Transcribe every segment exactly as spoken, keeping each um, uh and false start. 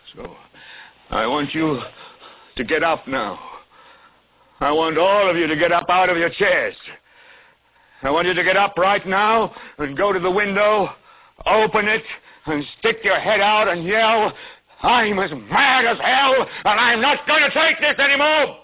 So, I want you to get up now. I want all of you to get up out of your chairs. I want you to get up right now and go to the window, open it, and stick your head out and yell, I'm as mad as hell, and I'm not going to take this anymore!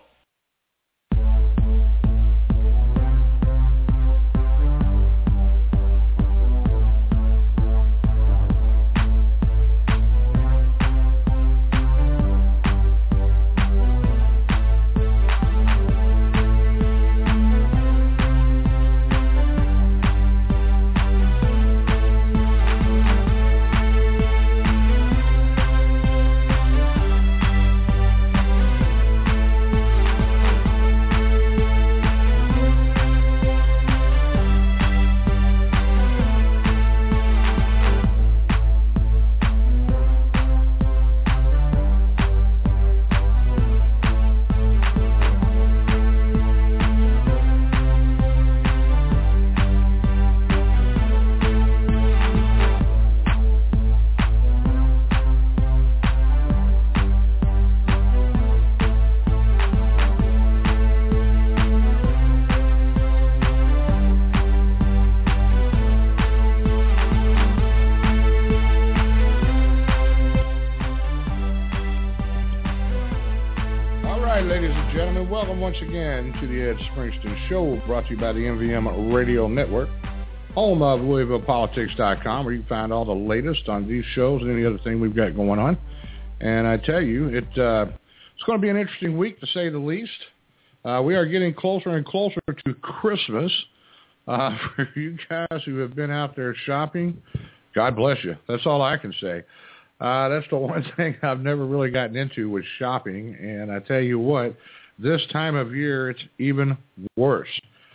Once again to the Ed Springston Show, brought to you by the M V M Radio Network, home of Louisville Politics dot com, where you can find all the latest on these shows and any other thing we've got going on. And I tell you, it uh, it's going to be an interesting week, to say the least. Uh, we are getting closer and closer to Christmas. Uh, for you guys who have been out there shopping, God bless you. That's all I can say. Uh, that's the one thing I've never really gotten into with shopping. And I tell you what, this time of year, it's even worse.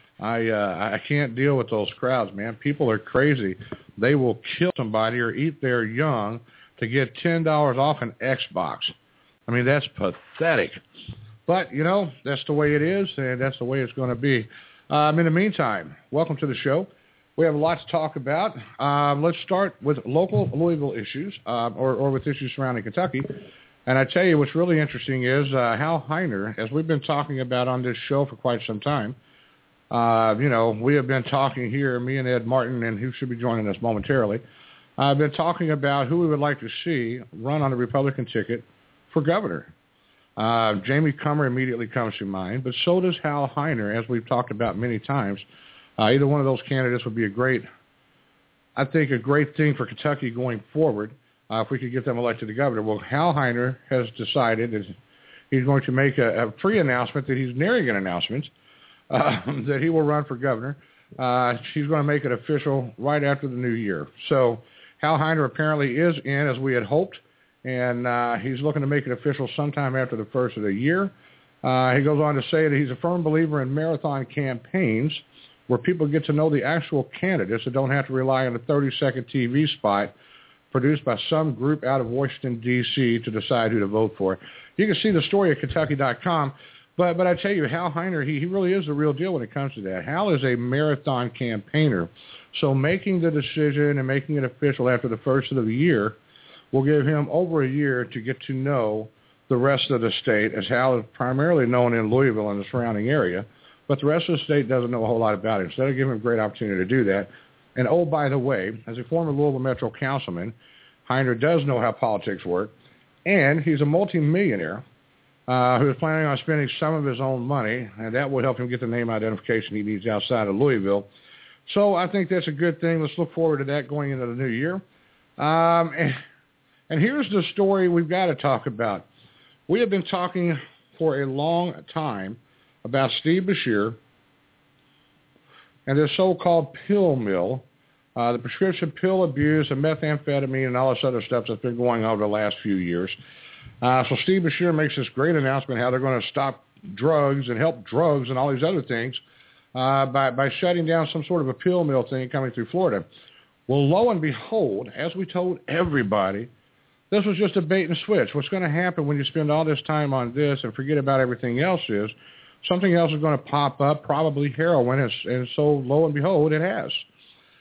I uh, I can't deal with those crowds, man. People are crazy. They will kill somebody or eat their young to get ten dollars off an Xbox. I mean, that's pathetic. But, you know, that's the way it is, and that's the way it's going to be. Um, in the meantime, welcome to the show. We have a lot to talk about. Um, let's start with local Louisville issues, uh, or, or with issues surrounding Kentucky. And I tell you, what's really interesting is uh, Hal Heiner, as we've been talking about on this show for quite some time. Uh, you know, we have been talking here, me and Ed Martin, and who should be joining us momentarily. I've been talking about who we would like to see run on the Republican ticket for governor. Uh, Jamie Comer immediately comes to mind, but so does Hal Heiner, as we've talked about many times. Uh, either one of those candidates would be a great, I think, a great thing for Kentucky going forward. Uh, if we could get them elected to governor. Well, Hal Heiner has decided that he's going to make a, a pre-announcement that he's nearing an announcement uh, that he will run for governor. Uh, he's going to make it official right after the new year. So Hal Heiner apparently is in, as we had hoped, and uh, he's looking to make it official sometime after the first of the year. Uh, he goes on to say that he's a firm believer in marathon campaigns where people get to know the actual candidates and don't have to rely on a thirty-second T V spot produced by some group out of Washington, D C to decide who to vote for. You can see the story at Kentucky dot com, but but I tell you, Hal Heiner, he, he really is the real deal when it comes to that. Hal is a marathon campaigner, so making the decision and making it official after the first of the year will give him over a year to get to know the rest of the state, as Hal is primarily known in Louisville and the surrounding area, but the rest of the state doesn't know a whole lot about him, so that'll give him a great opportunity to do that. And, oh, by the way, as a former Louisville Metro councilman, Heiner does know how politics work, and he's a multimillionaire uh, who is planning on spending some of his own money, and that will help him get the name identification he needs outside of Louisville. So I think that's a good thing. Let's look forward to that going into the new year. Um, and, and here's the story we've got to talk about. We have been talking for a long time about Steve Beshear and this so-called pill mill, uh, the prescription pill abuse and methamphetamine and all this other stuff that's been going on over the last few years. Uh, so Steve Beshear makes this great announcement how they're going to stop drugs and help drugs and all these other things uh, by, by shutting down some sort of a pill mill thing coming through Florida. Well, lo and behold, as we told everybody, this was just a bait and switch. What's going to happen when you spend all this time on this and forget about everything else is something else is going to pop up, probably heroin, and, and so lo and behold, it has.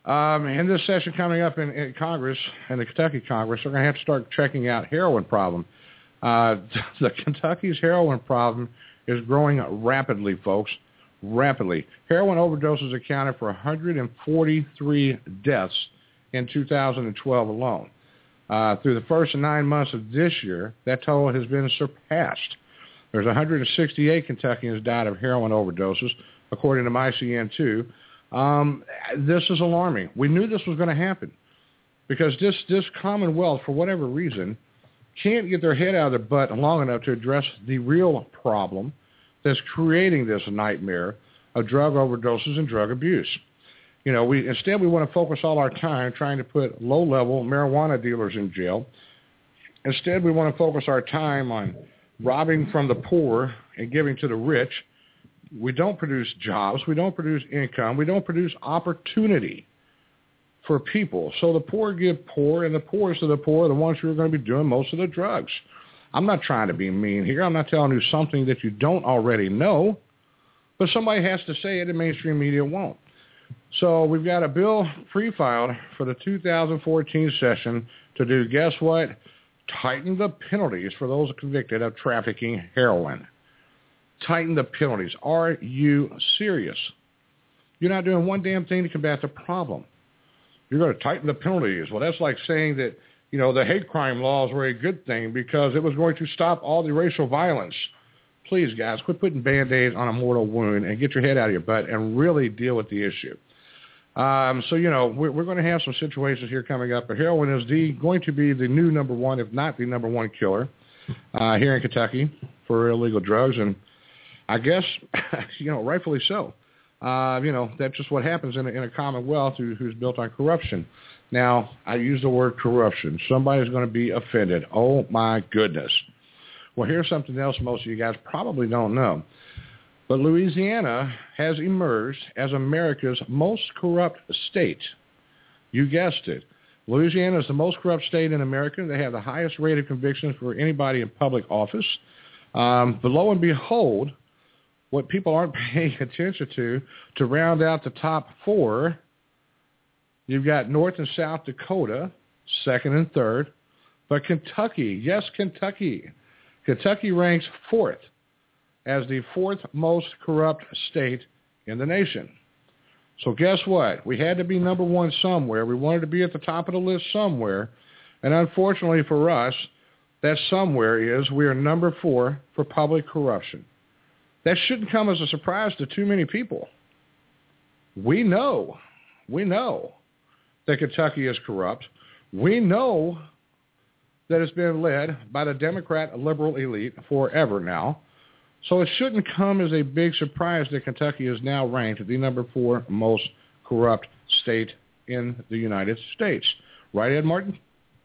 Um, in this session coming up in, in Congress, in the Kentucky Congress, we're going to have to start checking out heroin problem. Uh, the Kentucky's heroin problem is growing rapidly, folks, rapidly. Heroin overdoses accounted for one hundred forty-three deaths in two thousand twelve alone. Uh, through the first nine months of this year, that total has been surpassed. There's one hundred sixty-eight Kentuckians died of heroin overdoses, according to I C N two. Um, this is alarming. We knew this was going to happen because this, this Commonwealth, for whatever reason, can't get their head out of their butt long enough to address the real problem that's creating this nightmare of drug overdoses and drug abuse. You know, we instead we want to focus all our time trying to put low-level marijuana dealers in jail. Instead, we want to focus our time on robbing from the poor and giving to the rich. We don't produce jobs. We don't produce income. We don't produce opportunity for people. So the poor give poor, and the poorest of the poor are the ones who are going to be doing most of the drugs. I'm not trying to be mean here. I'm not telling you something that you don't already know, but somebody has to say it, and mainstream media won't. So we've got a bill pre-filed for the two thousand fourteen session to do, guess what? Tighten the penalties for those convicted of trafficking heroin. Tighten the penalties. Are you serious? You're not doing one damn thing to combat the problem. You're going to tighten the penalties. Well, that's like saying that, you know, the hate crime laws were a good thing because it was going to stop all the racial violence. Please, guys, quit putting Band-Aids on a mortal wound and get your head out of your butt and really deal with the issue. Um, so, you know, we're, we're going to have some situations here coming up. But heroin is the going to be the new number one, if not the number one killer uh, here in Kentucky for illegal drugs. And I guess, you know, rightfully so. Uh, you know, that's just what happens in a, in a commonwealth who, who's built on corruption. Now, I use the word corruption. Somebody's going to be offended. Oh, my goodness. Well, here's something else most of you guys probably don't know. But Louisiana has emerged as America's most corrupt state. You guessed it. Louisiana is the most corrupt state in America. They have the highest rate of convictions for anybody in public office. Um, but lo and behold, what people aren't paying attention to, to round out the top four, you've got North and South Dakota, second and third. But Kentucky, yes, Kentucky. Kentucky ranks fourth as the fourth most corrupt state in the nation. So guess what? We had to be number one somewhere. We wanted to be at the top of the list somewhere. And unfortunately for us, that somewhere is we are number four for public corruption. That shouldn't come as a surprise to too many people. We know, we know that Kentucky is corrupt. We know that it's been led by the Democrat liberal elite forever now. So it shouldn't come as a big surprise that Kentucky is now ranked the number four most corrupt state in the United States. Right, Ed Martin?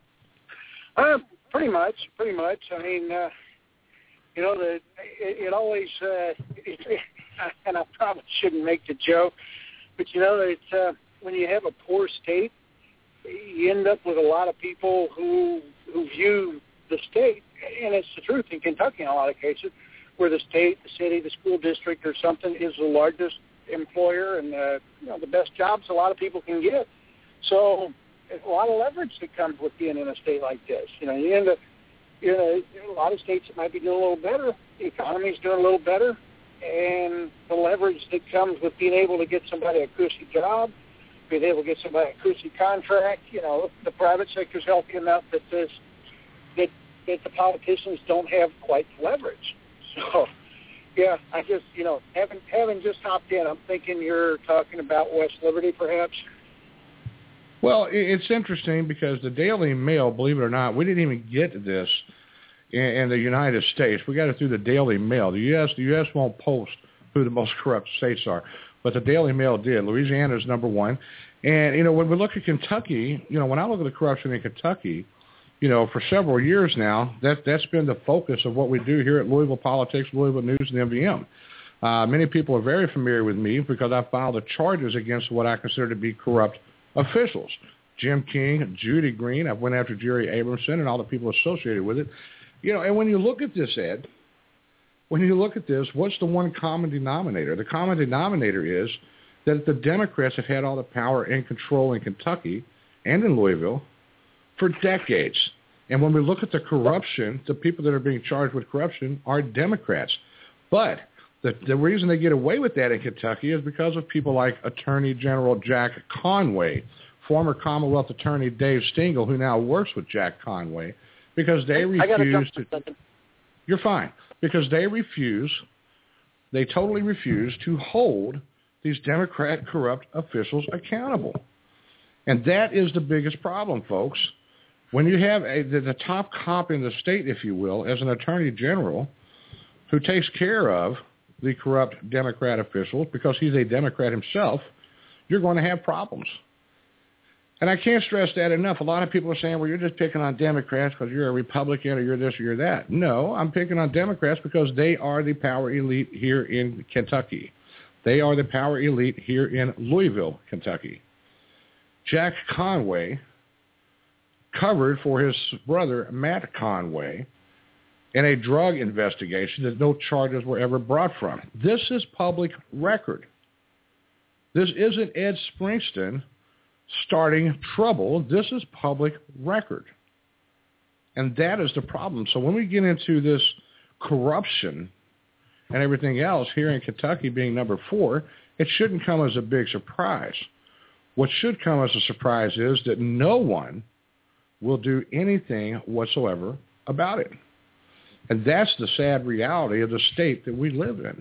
Uh, pretty much, pretty much. I mean, uh, you know, the, it, it always, uh, it, and I probably shouldn't make the joke, but, you know, it's, uh, when you have a poor state, you end up with a lot of people who who view the state, and it's the truth in Kentucky in a lot of cases, where the state, the city, the school district or something is the largest employer and uh, you know, the best jobs a lot of people can get. So there's a lot of leverage that comes with being in a state like this. You know, you end up, you know, a lot of states that might be doing a little better, the economy's doing a little better, and the leverage that comes with being able to get somebody a cushy job, being able to get somebody a cushy contract. You know, the private sector's healthy enough that this, that that the politicians don't have quite the leverage. So, yeah, I just, you know, having having just hopped in, I'm thinking you're talking about West Liberty, perhaps. Well, it's interesting because the Daily Mail, believe it or not, we didn't even get this in, in the United States. We got it through the Daily Mail. The U S the U S won't post who the most corrupt states are, but the Daily Mail did. Louisiana is number one. And, you know, when we look at Kentucky, you know, when I look at the corruption in Kentucky, you know, for several years now, that, that's been the focus of what we do here at Louisville Politics, Louisville News, and M V M. Uh, many people are very familiar with me because I filed the charges against what I consider to be corrupt officials. Jim King, Judy Green, I've went after Jerry Abramson and all the people associated with it. You know, and when you look at this, Ed, when you look at this, what's the one common denominator? The common denominator is that the Democrats have had all the power and control in Kentucky and in Louisville for decades. And when we look at the corruption, the people that are being charged with corruption are Democrats. But the, the reason they get away with that in Kentucky is because of people like Attorney General Jack Conway, former Commonwealth Attorney Dave Stingel, who now works with Jack Conway, because they refuse to... You're fine. Because they refuse, they totally refuse to hold these Democrat corrupt officials accountable. And that is the biggest problem, folks. When you have a, the, the top cop in the state, if you will, as an attorney general who takes care of the corrupt Democrat officials because he's a Democrat himself, you're going to have problems. And I can't stress that enough. A lot of people are saying, well, you're just picking on Democrats because you're a Republican or you're this or you're that. No, I'm picking on Democrats because they are the power elite here in Kentucky. They are the power elite here in Louisville, Kentucky. Jack Conway covered for his brother, Matt Conway, in a drug investigation that no charges were ever brought from. This is public record. This isn't Ed Springston starting trouble. This is public record. And that is the problem. So when we get into this corruption and everything else here in Kentucky being number four, it shouldn't come as a big surprise. What should come as a surprise is that no one will do anything whatsoever about it. And that's the sad reality of the state that we live in.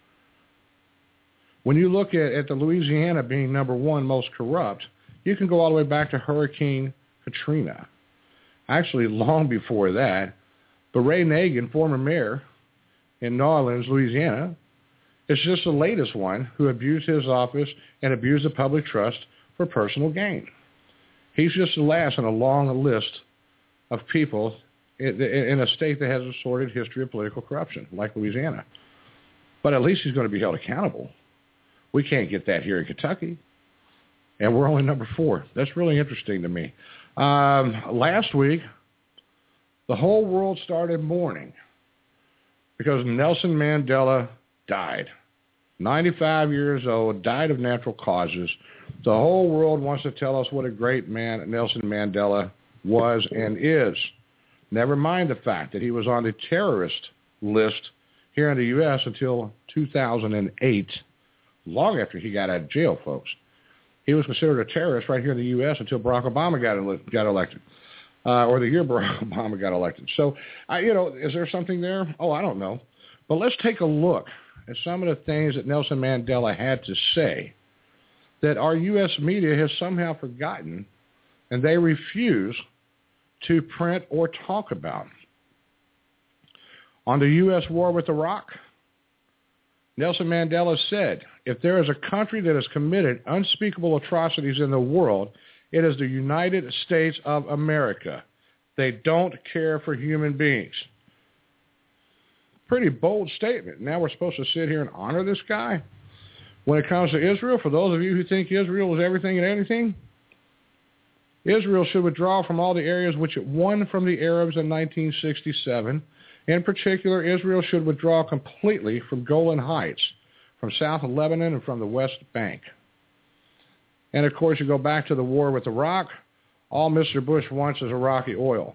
When you look at, at the Louisiana being number one most corrupt, you can go all the way back to Hurricane Katrina. Actually, long before that, but Ray Nagin, former mayor in New Orleans, Louisiana, is just the latest one who abused his office and abused the public trust for personal gain. He's just the last in a long list of people in, in a state that has a sordid history of political corruption, like Louisiana. But at least he's going to be held accountable. We can't get that here in Kentucky. And we're only number four. That's really interesting to me. Um, last week, the whole world started mourning because Nelson Mandela died. ninety-five years old, died of natural causes. The whole world wants to tell us what a great man Nelson Mandela was and is. Never mind the fact that he was on the terrorist list here in the U S until two thousand eight, long after he got out of jail, folks. He was considered a terrorist right here in the U S until Barack Obama got ele- got elected, uh, or the year Barack Obama got elected. So, I, you know, is there something there? Oh, I don't know. But let's take a look at some of the things that Nelson Mandela had to say that our U S media has somehow forgotten, and they refuse to print or talk about. On the U S war with Iraq, Nelson Mandela said, if there is a country that has committed unspeakable atrocities in the world, it is the United States of America. They don't care for human beings. Pretty bold statement. Now we're supposed to sit here and honor this guy? When it comes to Israel, for those of you who think Israel is everything and anything, Israel should withdraw from all the areas which it won from the Arabs in nineteen sixty-seven. In particular, Israel should withdraw completely from Golan Heights, from south of Lebanon and from the West Bank. And, of course, you go back to the war with Iraq. All Mister Bush wants is Iraqi oil.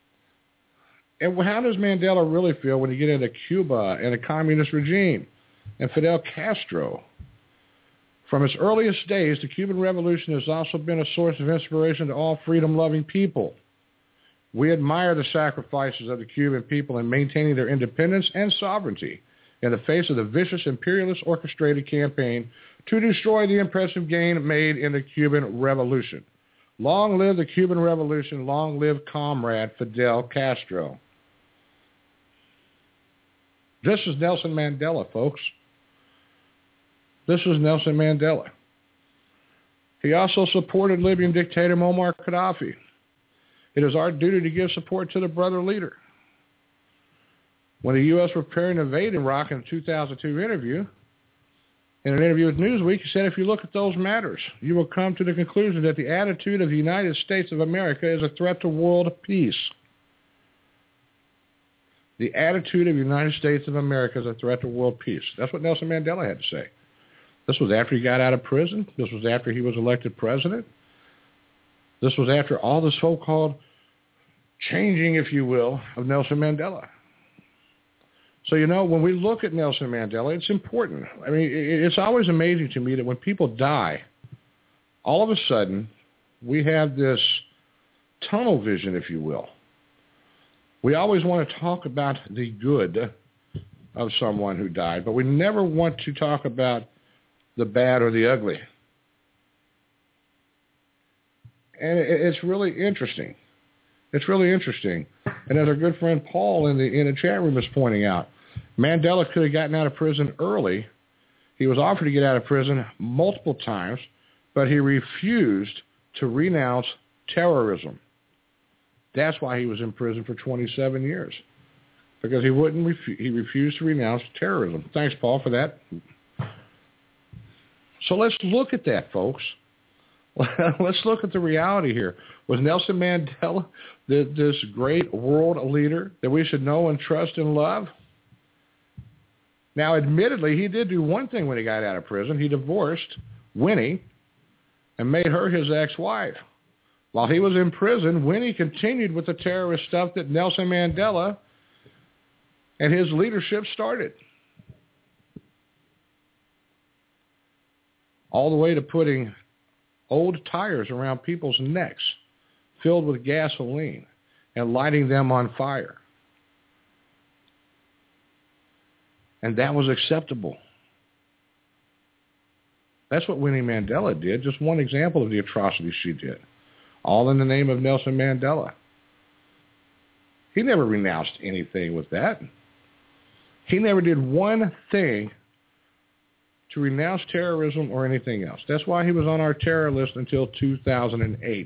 And how does Mandela really feel when you get into Cuba and a communist regime and Fidel Castro? From its earliest days, the Cuban Revolution has also been a source of inspiration to all freedom-loving people. We admire the sacrifices of the Cuban people in maintaining their independence and sovereignty in the face of the vicious imperialist orchestrated campaign to destroy the impressive gain made in the Cuban Revolution. Long live the Cuban Revolution. Long live Comrade Fidel Castro. This is Nelson Mandela, folks. This is Nelson Mandela. He also supported Libyan dictator Muammar Gaddafi. It is our duty to give support to the brother leader. When the U S were preparing to invade Iraq in a two thousand two interview, in an interview with Newsweek, he said, if you look at those matters, you will come to the conclusion that the attitude of the United States of America is a threat to world peace. The attitude of the United States of America is a threat to world peace. That's what Nelson Mandela had to say. This was after he got out of prison. This was after he was elected president. This was after all the so-called changing, if you will, of Nelson Mandela. So, you know, when we look at Nelson Mandela, it's important. I mean, it's always amazing to me that when people die, all of a sudden, we have this tunnel vision, if you will. We always want to talk about the good of someone who died, but we never want to talk about the bad or the ugly. And it's really interesting. It's really interesting. And as our good friend Paul in the in the chat room is pointing out, Mandela could have gotten out of prison early. He was offered to get out of prison multiple times, but he refused to renounce terrorism. That's why he was in prison for twenty-seven years, because he wouldn't. Refu- he refused to renounce terrorism. Thanks, Paul, for that. So let's look at that, folks. Let's look at the reality here. Was Nelson Mandela this great world leader that we should know and trust and love? Now, admittedly, he did do one thing when he got out of prison. He divorced Winnie and made her his ex-wife. While he was in prison, Winnie continued with the terrorist stuff that Nelson Mandela and his leadership started. All the way to putting old tires around people's necks filled with gasoline and lighting them on fire. And that was acceptable. That's what Winnie Mandela did. Just one example of the atrocities she did. All in the name of Nelson Mandela. He never renounced anything with that. He never did one thing to renounce terrorism or anything else. That's why he was on our terror list until two thousand eight.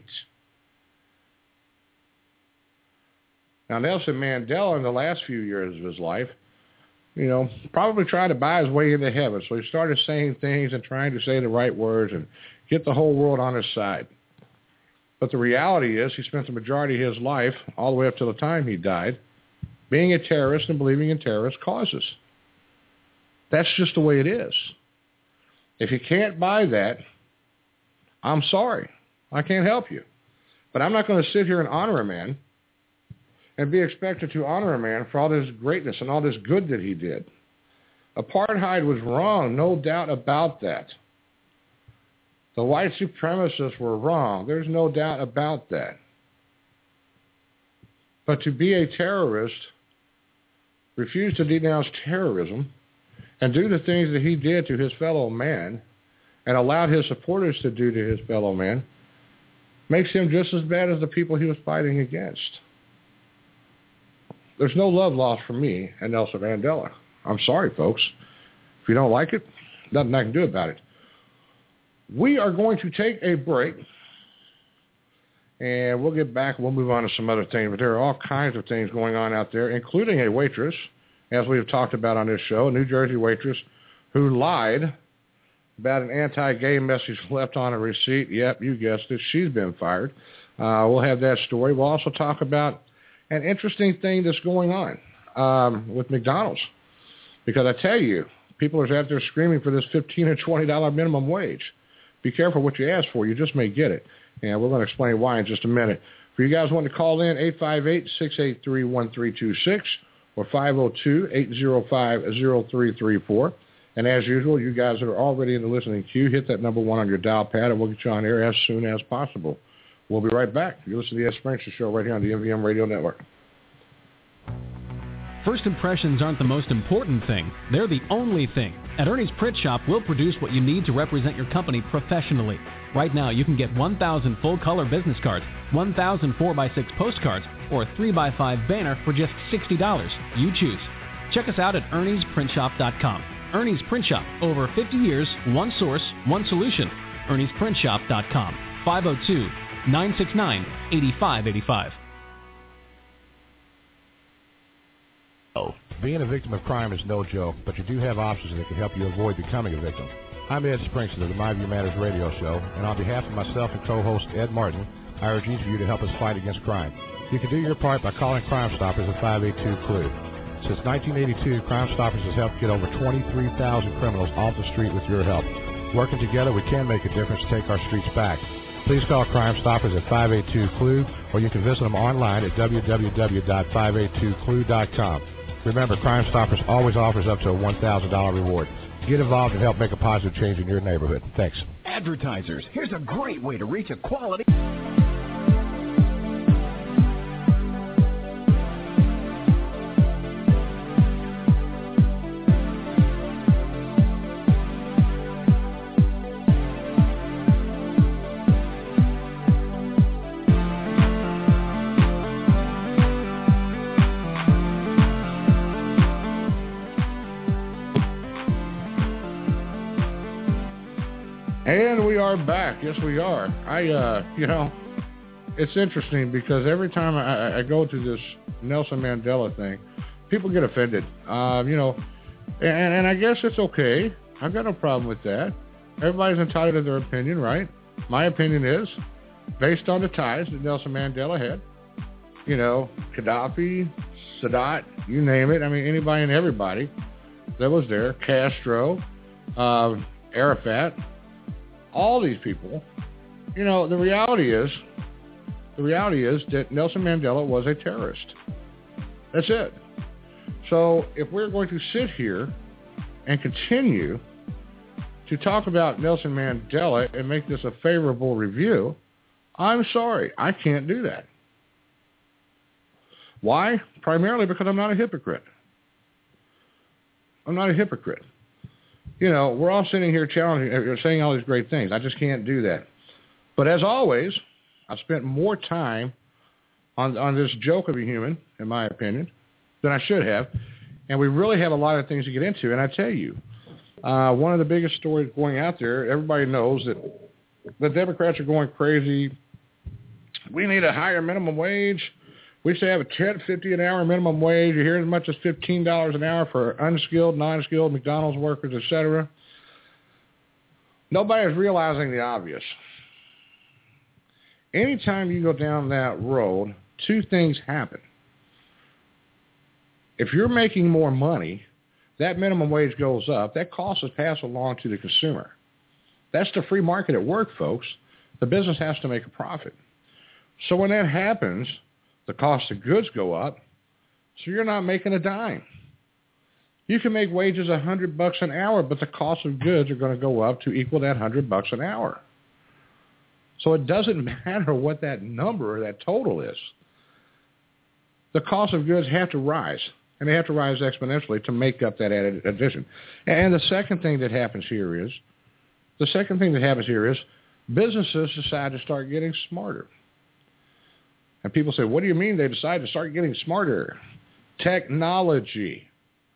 Now, Nelson Mandela, in the last few years of his life, you know, probably tried to buy his way into heaven. So he started saying things and trying to say the right words and get the whole world on his side. But the reality is he spent the majority of his life, all the way up to the time he died, being a terrorist and believing in terrorist causes. That's just the way it is. If you can't buy that, I'm sorry. I can't help you. But I'm not going to sit here and honor a man and be expected to honor a man for all this greatness and all this good that he did. Apartheid was wrong, no doubt about that. The white supremacists were wrong. There's no doubt about that. But to be a terrorist, refuse to denounce terrorism, and do the things that he did to his fellow man and allowed his supporters to do to his fellow man, makes him just as bad as the people he was fighting against. There's no love lost for me and Nelson Mandela. I'm sorry, folks. If you don't like it, nothing I can do about it. We are going to take a break, and we'll get back. We'll move on to some other things, but there are all kinds of things going on out there, including a waitress, as we have talked about on this show, a New Jersey waitress who lied about an anti-gay message left on a receipt. Yep, you guessed it. She's been fired. Uh, we'll have that story. We'll also talk about an interesting thing that's going on um, with McDonald's. Because I tell you, people are out there screaming for this fifteen or twenty dollars minimum wage. Be careful what you ask for. You just may get it. And we're going to explain why in just a minute. For you guys wanting to call in, eight five eight, six eight three, one three two six or five oh two, eight oh five, oh three three four. And as usual, you guys that are already in the listening queue, hit that number one on your dial pad, and we'll get you on air as soon as possible. We'll be right back. You listen to the Ed Springston Show right here on the M V M Radio Network. First impressions aren't the most important thing. They're the only thing. At Ernie's Print Shop, we'll produce what you need to represent your company professionally. Right now, you can get one thousand full-color business cards, one thousand four by six postcards, or a three by five banner for just sixty dollars. You choose. Check us out at ernies print shop dot com. Ernie's Print Shop. Over fifty years, one source, one solution. ernies print shop dot com. five oh two, nine six nine, eight five eight five. Being a victim of crime is no joke, but you do have options that can help you avoid becoming a victim. I'm Ed Springston of the My View Matters radio show, and on behalf of myself and co-host Ed Martin, I urge each of you to help us fight against crime. You can do your part by calling Crime Stoppers at five eight two, C L U E. Since nineteen eighty-two, Crime Stoppers has helped get over twenty-three thousand criminals off the street with your help. Working together, we can make a difference to take our streets back. Please call Crime Stoppers at five eight two C L U, or you can visit them online at w w w dot five eight two C L U dot com. Remember, Crime Stoppers always offers up to a one thousand dollars reward. Get involved and help make a positive change in your neighborhood. Thanks. Advertisers, here's a great way to reach a quality... And we are back. Yes, we are. I, uh, you know, it's interesting because every time I, I go to this Nelson Mandela thing, people get offended. Um, you know, and, and I guess it's okay. I've got no problem with that. Everybody's entitled to their opinion, right? My opinion is, based on the ties that Nelson Mandela had, you know, Gaddafi, Sadat, you name it. I mean, anybody and everybody that was there, Castro, uh, Arafat, all these people, you know, the reality is, the reality is that Nelson Mandela was a terrorist. That's it. So if we're going to sit here and continue to talk about Nelson Mandela and make this a favorable review, I'm sorry, I can't do that. Why? Primarily because I'm not a hypocrite. I'm not a hypocrite. You know, we're all sitting here challenging, saying all these great things. I just can't do that. But as always, I've spent more time on on this joke of a human, in my opinion, than I should have. And we really have a lot of things to get into. And I tell you, uh, one of the biggest stories going out there, everybody knows that the Democrats are going crazy. We need a higher minimum wage. We should have a ten fifty an hour minimum wage. You hear as much as fifteen dollars an hour for unskilled, non-skilled McDonald's workers, et cetera. Nobody is realizing the obvious. Anytime you go down that road, two things happen. If you're making more money, that minimum wage goes up. That cost is passed along to the consumer. That's the free market at work, folks. The business has to make a profit. So when that happens, the cost of goods go up, so you're not making a dime. You can make wages a hundred bucks an hour, but the cost of goods are going to go up to equal that hundred bucks an hour. So it doesn't matter what that number or that total is. The cost of goods have to rise, and they have to rise exponentially to make up that added addition. And the second thing that happens here is, the second thing that happens here is, businesses decide to start getting smarter. And people say, what do you mean they decide to start getting smarter? Technology.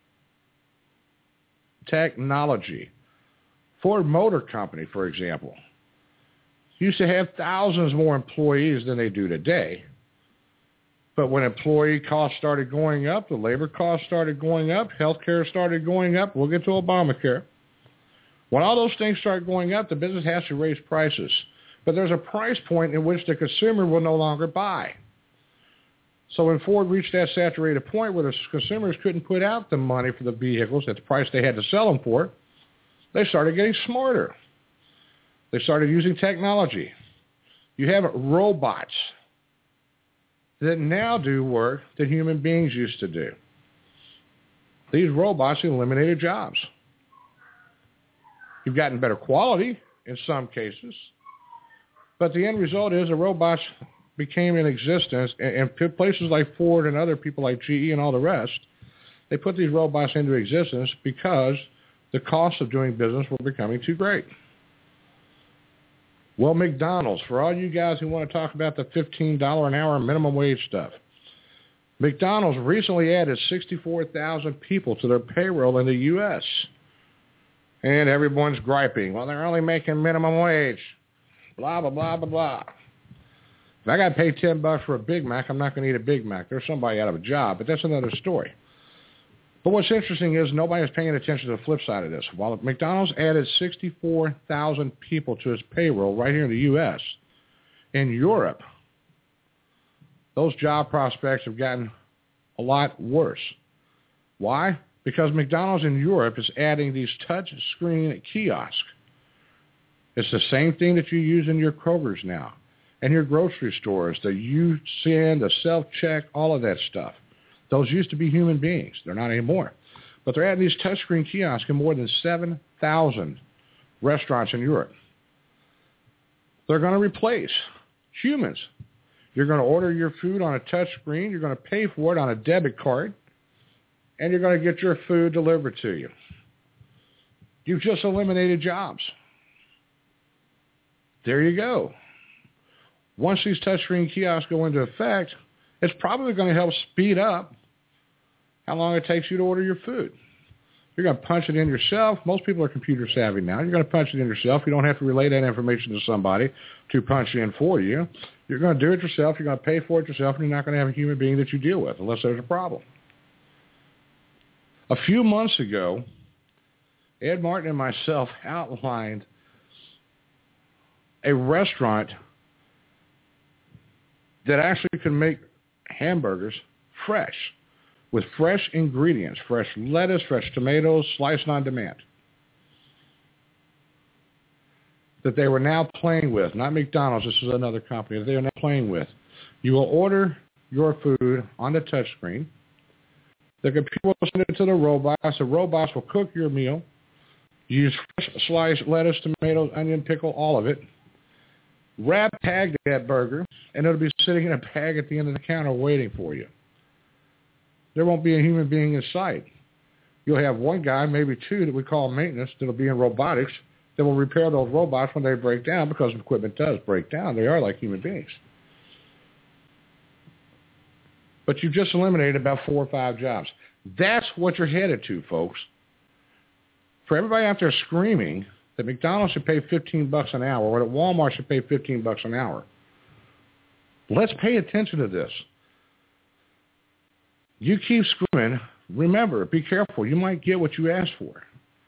Technology. Ford Motor Company, for example, used to have thousands more employees than they do today. But when employee costs started going up, the labor costs started going up, healthcare started going up, we'll get to Obamacare. When all those things start going up, the business has to raise prices. But there's a price point in which the consumer will no longer buy. So when Ford reached that saturated point where the consumers couldn't put out the money for the vehicles at the price they had to sell them for, they started getting smarter. They started using technology. You have robots that now do work that human beings used to do. These robots eliminated jobs. You've gotten better quality in some cases, but the end result is the robots became in existence, and places like Ford and other people like G E and all the rest, they put these robots into existence because the costs of doing business were becoming too great. Well, McDonald's, for all you guys who want to talk about the fifteen dollars an hour minimum wage stuff, McDonald's recently added sixty-four thousand people to their payroll in the U S And everyone's griping, well, they're only making minimum wage, blah, blah, blah, blah, blah. If I got to pay ten bucks for a Big Mac, I'm not going to eat a Big Mac. There's somebody out of a job, but that's another story. But what's interesting is nobody's paying attention to the flip side of this. While McDonald's added sixty-four thousand people to its payroll right here in the U S, in Europe, those job prospects have gotten a lot worse. Why? Because McDonald's in Europe is adding these touch screen kiosks It's the same thing that you use in your Kroger's now and your grocery stores, the U S I N, the self-check, all of that stuff. Those used to be human beings. They're not anymore. But they're adding these touchscreen kiosks in more than seven thousand restaurants in Europe. They're going to replace humans. You're going to order your food on a touch screen. You're going to pay for it on a debit card. And you're going to get your food delivered to you. You've just eliminated jobs. There you go. Once these touchscreen kiosks go into effect, it's probably going to help speed up how long it takes you to order your food. You're going to punch it in yourself. Most people are computer savvy now. You're going to punch it in yourself. You don't have to relay that information to somebody to punch it in for you. You're going to do it yourself. You're going to pay for it yourself, and you're not going to have a human being that you deal with unless there's a problem. A few months ago, Ed Martin and myself outlined a restaurant that actually can make hamburgers fresh, with fresh ingredients, fresh lettuce, fresh tomatoes, sliced on demand, that they were now playing with. Not McDonald's, this is another company that they are now playing with. You will order your food on the touchscreen. The computer will send it to the robots. The robots will cook your meal. You use fresh sliced lettuce, tomatoes, onion, pickle, all of it. Wrap, tag that burger, and it'll be sitting in a bag at the end of the counter waiting for you. There won't be a human being in sight. You'll have one guy, maybe two, that we call maintenance, that'll be in robotics, that will repair those robots when they break down, because equipment does break down. They are like human beings. But you've just eliminated about four or five jobs. That's what you're headed to, folks. For everybody out there screaming that McDonald's should pay fifteen bucks an hour or that Walmart should pay fifteen bucks an hour, let's pay attention to this. You keep screaming, remember, be careful. You might get what you asked for.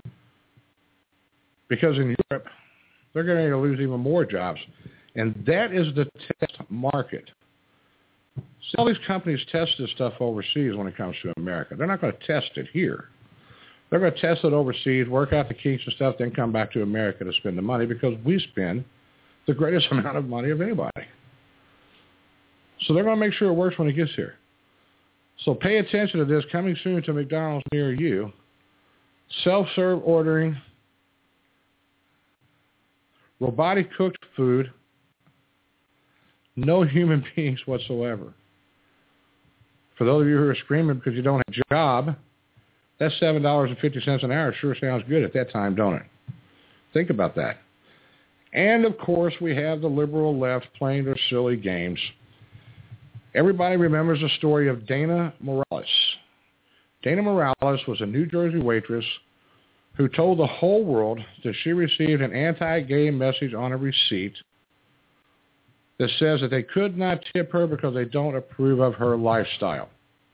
Because in Europe, they're going to lose even more jobs. And that is the test market. See, all these companies test this stuff overseas when it comes to America. They're not going to test it here. They're going to test it overseas, work out the kinks and stuff, then come back to America to spend the money, because we spend the greatest amount of money of anybody. So they're going to make sure it works when it gets here. So pay attention to this. Coming soon to McDonald's near you. Self-serve ordering. Robotic cooked food. No human beings whatsoever. For those of you who are screaming because you don't have a job, that seven dollars and fifty cents an hour sure sounds good at that time, don't it? Think about that. And, of course, we have the liberal left playing their silly games. Everybody remembers the story of Dana Morales. Dana Morales was a New Jersey waitress who told the whole world that she received an anti-gay message on a receipt that says that they could not tip her because they don't approve of her lifestyle.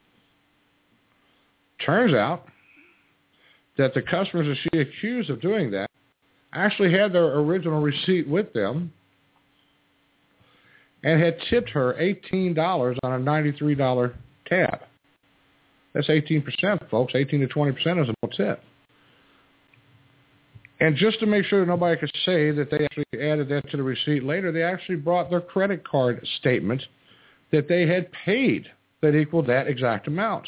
Turns out that the customers that she accused of doing that actually had their original receipt with them and had tipped her eighteen dollars on a ninety-three dollars tab. That's eighteen percent, folks. eighteen to twenty percent is a no tip. And just to make sure that nobody could say that they actually added that to the receipt later, they actually brought their credit card statement that they had paid that equaled that exact amount.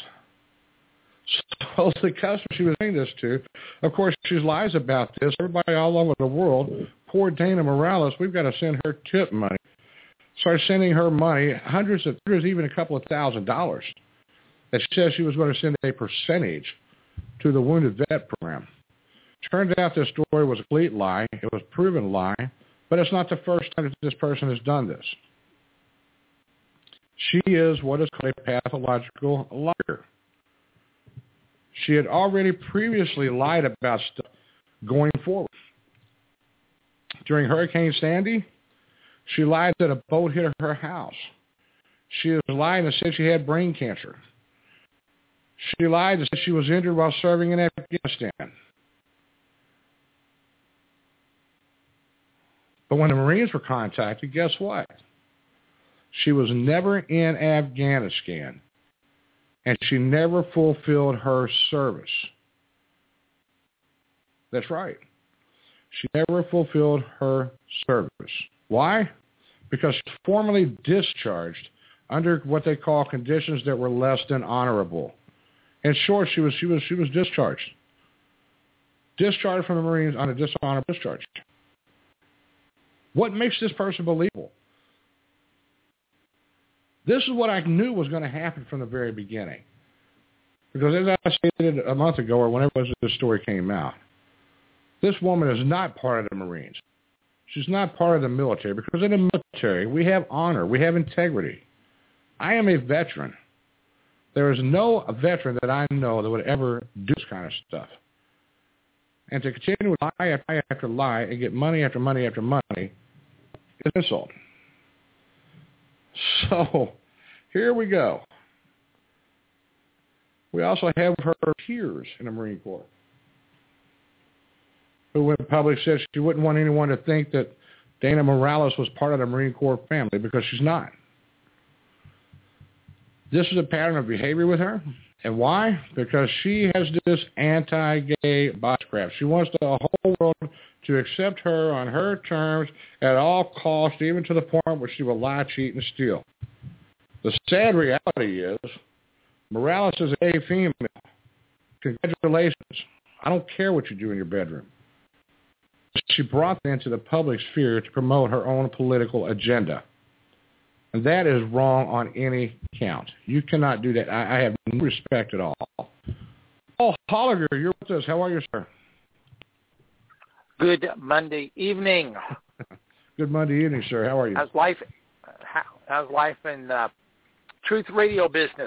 So the customer she was saying this to, of course, she lies about this. Everybody all over the world, poor Dana Morales, we've got to send her tip money. Started sending her money, hundreds of, even a couple of thousand dollars. That she says she was going to send a percentage to the Wounded Vet program. Turns out this story was a complete lie. It was a proven lie, but it's not the first time that this person has done this. She is what is called a pathological liar. She had already previously lied about stuff going forward. During Hurricane Sandy, she lied that a boat hit her house. She was lying and said she had brain cancer. She lied and said she was injured while serving in Afghanistan. But when the Marines were contacted, guess what? She was never in Afghanistan, and she never fulfilled her service. That's right. She never fulfilled her service. Why? Because she was formally discharged under what they call conditions that were less than honorable. In short, she was she was she was discharged. Discharged from the Marines on a dishonorable discharge. What makes this person believable? This is what I knew was going to happen from the very beginning. Because as I stated a month ago, or whenever this story came out, this woman is not part of the Marines. She's not part of the military. Because in the military, we have honor. We have integrity. I am a veteran. There is no veteran that I know that would ever do this kind of stuff. And to continue to lie after lie after lie and get money after money after money is an insult. So here we go. We also have her peers in the Marine Corps who in public said she wouldn't want anyone to think that Dana Morales was part of the Marine Corps family because she's not. This is a pattern of behavior with her. And why? Because she has this anti-gay bias crap. She wants the whole world to accept her on her terms at all costs, even to the point where she will lie, cheat, and steal. The sad reality is Morales is a gay female. Congratulations. I don't care what you do in your bedroom. She brought that into the public sphere to promote her own political agenda. And that is wrong on any count. You cannot do that. I, I have no respect at all. Oh, Holliger, you're with us. How are you, sir? Good Monday evening. Good Monday evening, sir. How are you? How's life? How, how's life in uh, Truth Radio business?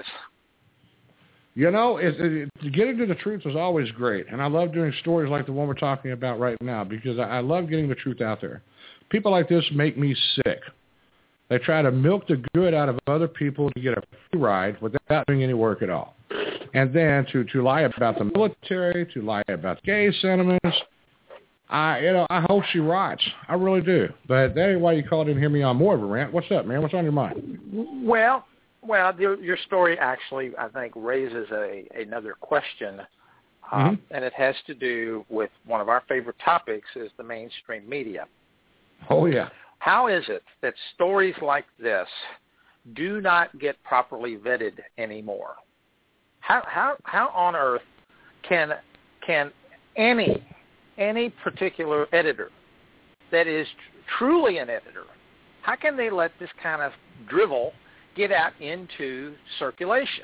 You know, it, it, getting to the truth is always great, and I love doing stories like the one we're talking about right now because I, I love getting the truth out there. People like this make me sick. They try to milk the good out of other people to get a free ride without doing any work at all. And then to, to lie about the military, to lie about gay sentiments. I you know I hope she rots. I really do. But that ain't why you called in to hear me on more of a rant. What's up, man? What's on your mind? Well, well, your, your story actually, I think, raises a another question, uh, mm-hmm. and it has to do with one of our favorite topics is the mainstream media. Oh, yeah. How is it that stories like this do not get properly vetted anymore? How how how on earth can can any any particular editor that is tr- truly an editor, how can they let this kind of drivel get out into circulation?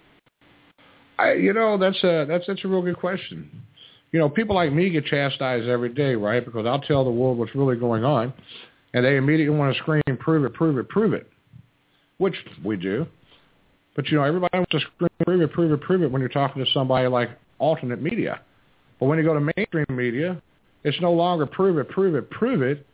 I, you know, that's a that's that's a real good question. You know, people like me get chastised every day, right? Because I'll tell the world what's really going on. And they immediately want to scream, prove it, prove it, prove it, which we do. But, you know, everybody wants to scream, prove it, prove it, prove it when you're talking to somebody like alternate media. But when you go to mainstream media, it's no longer prove it, prove it, prove it.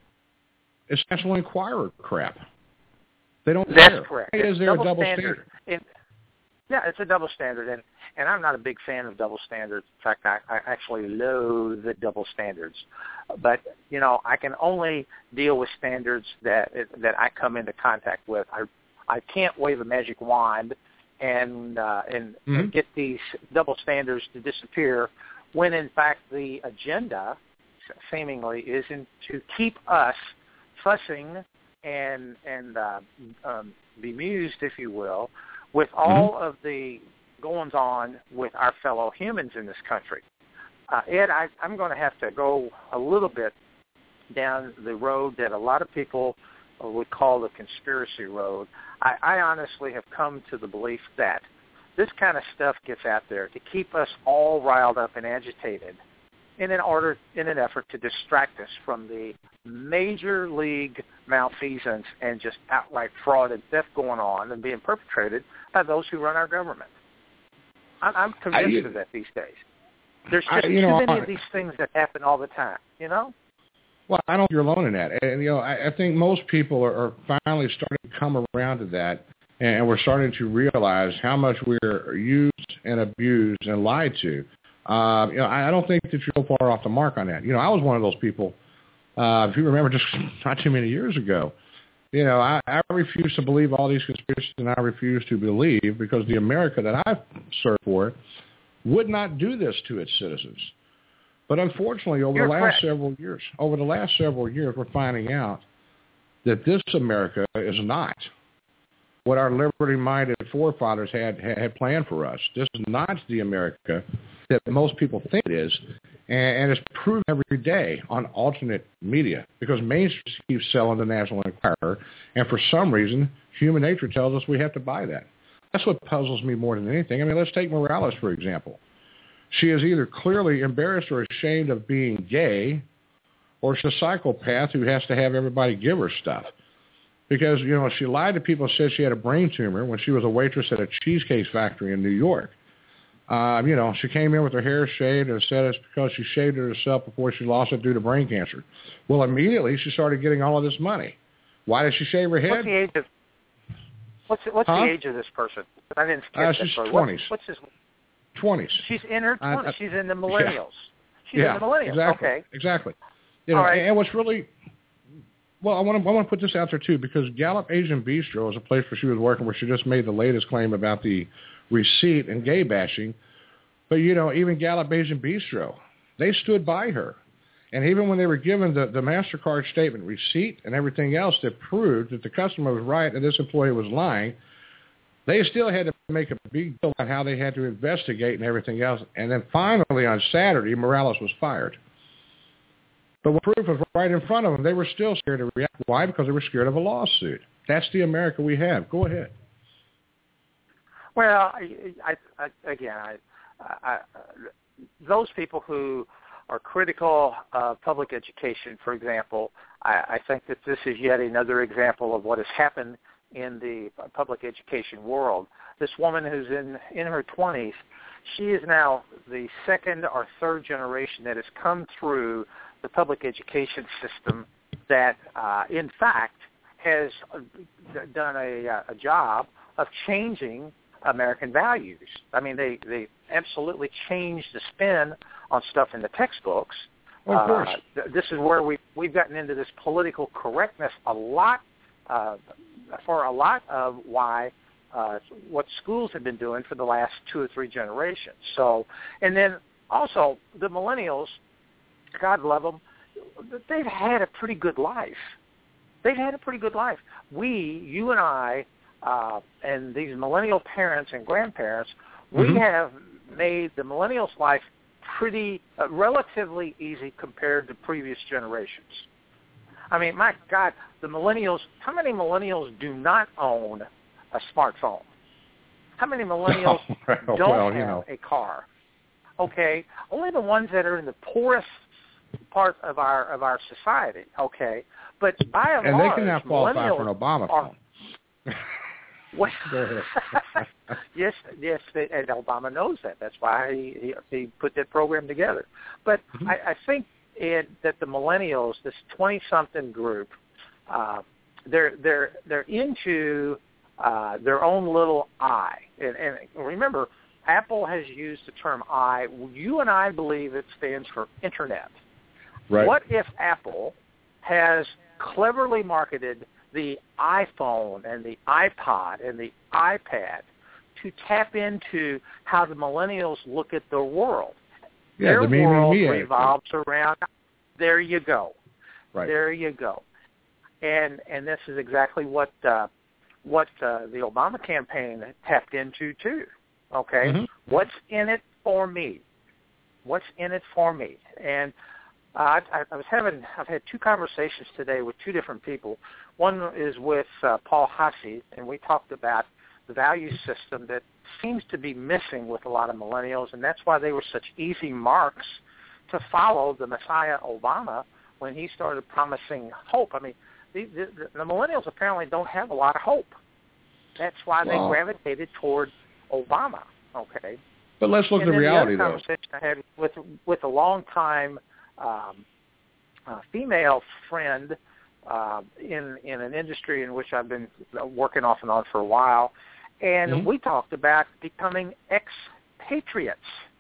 It's National Enquirer crap. They don't That's care. correct. Why is there double a double standard? standard? It, yeah, it's a double standard, and, and I'm not a big fan of double standards. In fact, I, I actually loathe the double standards. But, you know, I can only deal with standards that that I come into contact with. I I can't wave a magic wand and uh, and, mm-hmm. and get these double standards to disappear when, in fact, the agenda seemingly is in, to keep us fussing and and uh, um, bemused, if you will, with all mm-hmm. of the goings-on with our fellow humans in this country. Uh, Ed, I, I'm going to have to go a little bit down the road that a lot of people would call the conspiracy road. I, I honestly have come to the belief that this kind of stuff gets out there to keep us all riled up and agitated in an order, in an effort to distract us from the major league malfeasance and just outright fraud and theft going on and being perpetrated by those who run our government. I'm, I'm convinced I, of that these days. There's just I, too know, many I, of these things that happen all the time, you know? Well, I don't think you're alone in that. And, you know, I, I think most people are, are finally starting to come around to that, and we're starting to realize how much we're used and abused and lied to. Uh, you know, I, I don't think that you're so far off the mark on that. You know, I was one of those people, uh, if you remember just not too many years ago. You know, I, I refuse to believe all these conspiracies, and I refuse to believe because the America that I serve for would not do this to its citizens. But unfortunately, over You're the last correct. several years, over the last several years, we're finding out that this America is not what our liberty-minded forefathers had, had planned for us. This is not the America that most people think it is, and, and it's proven every day on alternate media because Main Street keeps selling the National Enquirer, and for some reason, human nature tells us we have to buy that. That's what puzzles me more than anything. I mean, let's take Morales, for example. She is either clearly embarrassed or ashamed of being gay, or she's a psychopath who has to have everybody give her stuff. Because, you know, she lied to people and said she had a brain tumor when she was a waitress at a cheesecake factory in New York. Uh, you know, she came in with her hair shaved and said it's because she shaved it herself before she lost it due to brain cancer. Well, immediately she started getting all of this money. Why did she shave her head? What's the age of What's what's huh? the age of this person? I didn't skip uh, that she's part. twenties. What's, what's his? Twenties. She's in her twenties. Uh, she's in the millennials. Yeah. She's yeah, in the millennials. Exactly. Okay. Exactly. You know, all right. and what's really well, I want to I want to put this out there too because Gallup Asian Bistro is a place where she was working where she just made the latest claim about the receipt and gay bashing. But you know, even Gallup Asian Bistro, they stood by her. And even when they were given the, the MasterCard statement receipt and everything else that proved that the customer was right and this employee was lying, they still had to make a big deal about how they had to investigate and everything else. And then finally on Saturday, Morales was fired. But when proof was right in front of them, they were still scared to react. Why? Because they were scared of a lawsuit. That's the America we have. Go ahead. Well, I, I, I, again, I, I, those people who are critical of public education, for example, I, I think that this is yet another example of what has happened in the public education world. This woman who's in, in her twenties, she is now the second or third generation that has come through the public education system that, uh, in fact, has done a, a job of changing American values. I mean, they, they absolutely changed the spin on stuff in the textbooks. Well, of course. Uh, th- this is where we, we've gotten into this political correctness a lot, uh, for a lot of why uh, what schools have been doing for the last two or three generations. So, and then also the millennials, God love them, they've had a pretty good life. They've had a pretty good life. We, you and I, uh, and these millennial parents and grandparents, mm-hmm. we have made the millennials' life pretty, uh, relatively easy compared to previous generations. I mean, my God, the millennials, how many millennials do not own a smartphone? How many millennials well, don't well, have you know. a car? Okay, only the ones that are in the poorest part of our of our society, okay? But by and, and large, they cannot qualify for an Obama are, phone. well, Go ahead. yes, yes, and Obama knows that. That's why he, he, he put that program together. But mm-hmm. I, I think it, that the millennials, this twenty-something group, uh, they're they're they're into uh, their own little I. And, and remember, Apple has used the term I. You and I believe it stands for Internet. Right. What if Apple has cleverly marketed the iPhone and the iPod and the iPad to tap into how the millennials look at the world? Yeah, Their the me, world me, me revolves around, there you go. Right. There you go. And and this is exactly what uh, what uh, the Obama campaign tapped into too. Okay, mm-hmm. What's in it for me? What's in it for me? And uh, I, I was having I've had two conversations today with two different people. One is with uh, Paul Hasse, and we talked about the value system that seems to be missing with a lot of millennials, and that's why they were such easy marks to follow the Messiah Obama when he started promising hope. I mean, the, the, the millennials apparently don't have a lot of hope. That's why well, they gravitated toward Obama. Okay. But let's look and at the reality, the other though. Conversation I had with with a longtime um, uh, female friend uh, in in an industry in which I've been working off and on for a while, and mm-hmm. we talked about becoming expatriates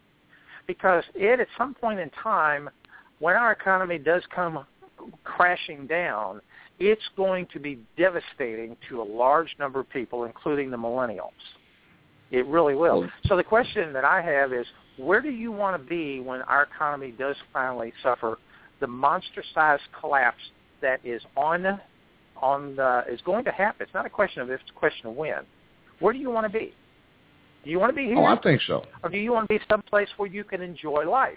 because it at some point in time, when our economy does come crashing down, it's going to be devastating to a large number of people, including the millennials. It really will. So the question that I have is, where do you want to be when our economy does finally suffer the monster-sized collapse that is on on the, is going to happen? It's not a question of if, it's a question of when. Where do you want to be? Do you want to be here? Oh, I think so. Or do you want to be someplace where you can enjoy life?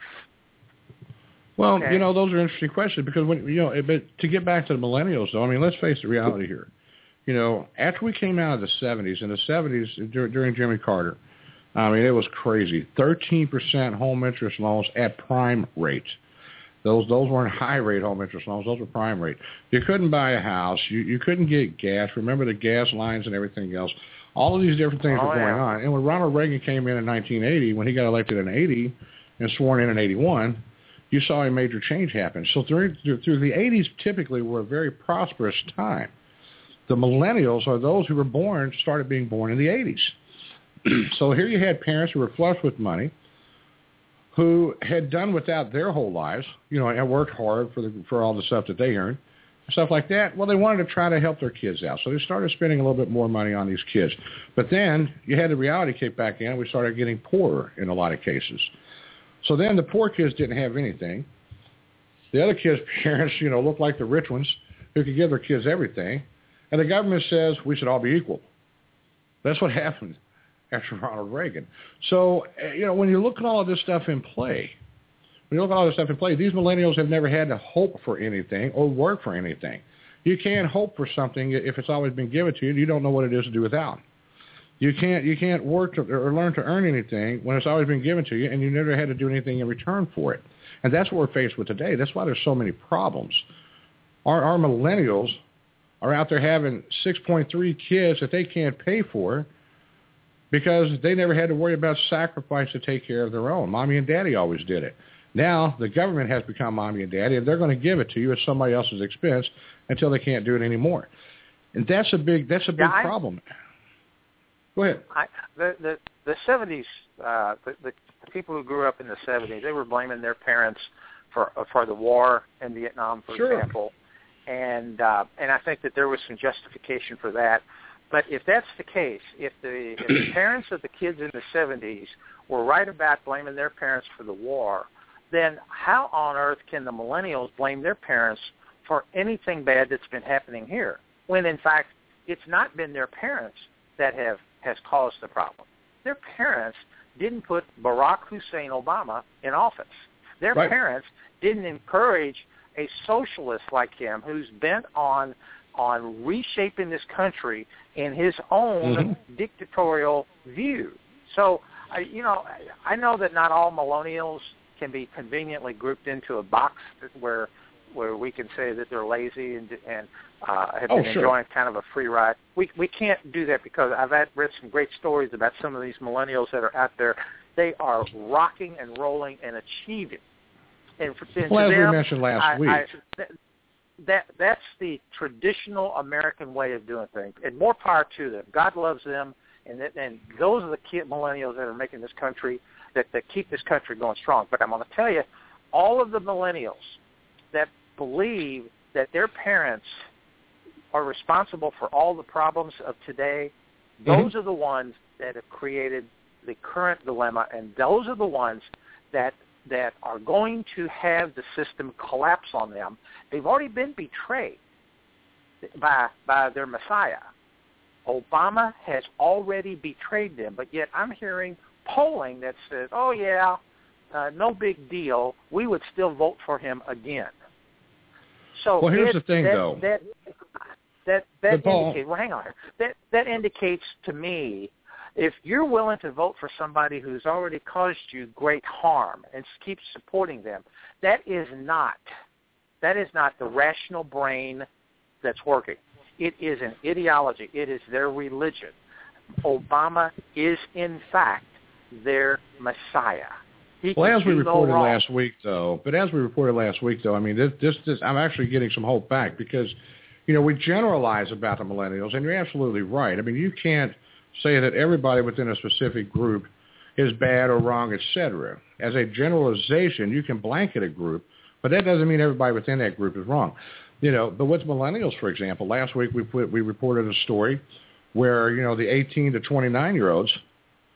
Well, okay. you know, those are interesting questions because, when you know, but to get back to the millennials, though, I mean, let's face the reality here. You know, after we came out of the seventies, in the seventies, dur- during Jimmy Carter, I mean, it was crazy. thirteen percent home interest loans at prime rate. Those those weren't high-rate home interest loans. Those were prime rate. You couldn't buy a house. You you couldn't get gas. Remember the gas lines and everything else. All of these different things oh, were going yeah. on. And when Ronald Reagan came in in nineteen eighty, when he got elected in eighty and sworn in in eighty-one, you saw a major change happen. So through, through the eighties typically were a very prosperous time. The millennials are those who were born, started being born in the eighties. So here you had parents who were flush with money, who had done without their whole lives, you know, and worked hard for the, for all the stuff that they earned, stuff like that. Well, they wanted to try to help their kids out. So they started spending a little bit more money on these kids. But then you had the reality kick back in. We started getting poorer in a lot of cases. So then the poor kids didn't have anything. The other kids' parents, you know, looked like the rich ones who could give their kids everything. And the government says we should all be equal. That's what happened after Ronald Reagan. So, you know, when you look at all of this stuff in play, when you look at all this stuff in play, these millennials have never had to hope for anything or work for anything. You can't hope for something if it's always been given to you. You don't know what it is to do without. You can't you can't work to, or learn to earn anything when it's always been given to you, and you never had to do anything in return for it. And that's what we're faced with today. That's why there's so many problems. Our, our millennials are out there having six point three kids that they can't pay for because they never had to worry about sacrifice to take care of their own. Mommy and daddy always did it. Now the government has become mommy and daddy, and they're going to give it to you at somebody else's expense until they can't do it anymore. And that's a big that's a big yeah, I, problem. Go ahead. I, the the the seventies, uh, the, the people who grew up in the seventies, they were blaming their parents for for the war in Vietnam, for sure. example, and uh, and I think that there was some justification for that. But if that's the case, if the if the parents of the kids in the seventies were right about blaming their parents for the war, then how on earth can the millennials blame their parents for anything bad that's been happening here, when in fact it's not been their parents that have has caused the problem? Their parents didn't put Barack Hussein Obama in office. Their right. parents didn't encourage a socialist like him who's bent on on reshaping this country in his own mm-hmm. dictatorial view. So, I, you know, I know that not all millennials can be conveniently grouped into a box where where we can say that they're lazy and and uh, have oh, been sure. enjoying kind of a free ride. We we can't do that because I've had, read some great stories about some of these millennials that are out there. They are rocking and rolling and achieving. And, for, and well, to as them, we mentioned last I, week. I, that, that that's the traditional American way of doing things, and more power to them. God loves them, and that, and those are the kid millennials that are making this country, that, that keep this country going strong. But I'm going to tell you, all of the millennials that believe that their parents are responsible for all the problems of today, those mm-hmm. are the ones that have created the current dilemma, and those are the ones that that are going to have the system collapse on them. They've already been betrayed by by their Messiah. Obama has already betrayed them, but yet I'm hearing polling that says, oh, yeah, uh, no big deal. We would still vote for him again. So well, here's it, the thing, that, though. That that that Paul, indicates. Well, hang on. That that indicates to me, if you're willing to vote for somebody who's already caused you great harm and keep supporting them, that is not that is not the rational brain that's working. It is an ideology. It is their religion. Obama is, in fact, their Messiah. He well, as we reported no last week, though, but as we reported last week, though, I mean, this, this, this, I'm actually getting some hope back because, you know, we generalize about the millennials, and you're absolutely right. I mean, you can't say that everybody within a specific group is bad or wrong, et cetera. As a generalization, you can blanket a group, but that doesn't mean everybody within that group is wrong. You know, but with millennials, for example, last week we put, we reported a story where, you know, the eighteen to twenty-nine-year-olds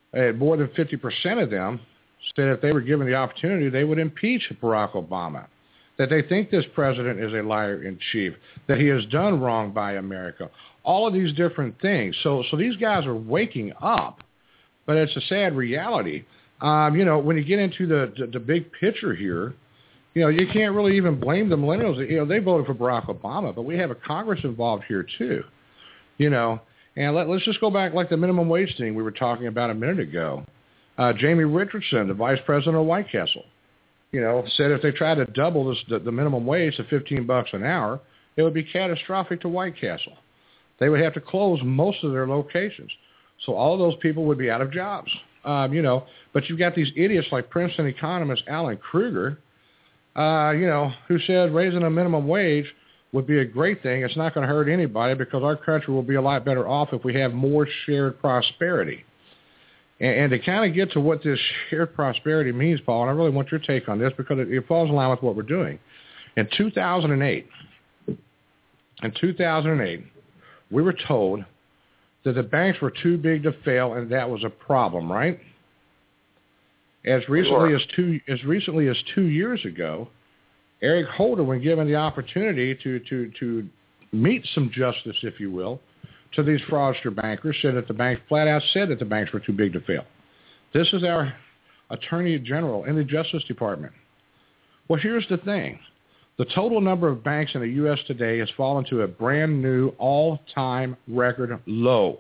And more than fifty percent of them said if they were given the opportunity, they would impeach Barack Obama, that they think this president is a liar in chief, that he has done wrong by America, all of these different things. So so these guys are waking up, but it's a sad reality. Um, you know, when you get into the, the, the big picture here, you know, you can't really even blame the millennials. You know, they voted for Barack Obama, but we have a Congress involved here too, you know. And let, let's just go back like the minimum wage thing we were talking about a minute ago. Uh, Jamie Richardson, the vice president of White Castle, you know, said if they tried to double this, the, the minimum wage to fifteen bucks an hour, it would be catastrophic to White Castle. They would have to close most of their locations. So all of those people would be out of jobs, um, you know. But you've got these idiots like Princeton economist Alan Kruger, uh, you know, who said raising a minimum wage would be a great thing. It's not going to hurt anybody because our country will be a lot better off if we have more shared prosperity. And, and to kind of get to what this shared prosperity means, Paul, and I really want your take on this because it, it falls in line with what we're doing. In two thousand eight, in two thousand eight, we were told that the banks were too big to fail, and that was a problem, right? As recently sure. as two as recently as two years ago, Eric Holder, when given the opportunity to to to meet some justice, if you will, to these fraudster bankers, said that the bank flat out said that the banks were too big to fail. This is our Attorney General in the Justice Department. Well, here's the thing. The total number of banks in the U S today has fallen to a brand new all-time record low.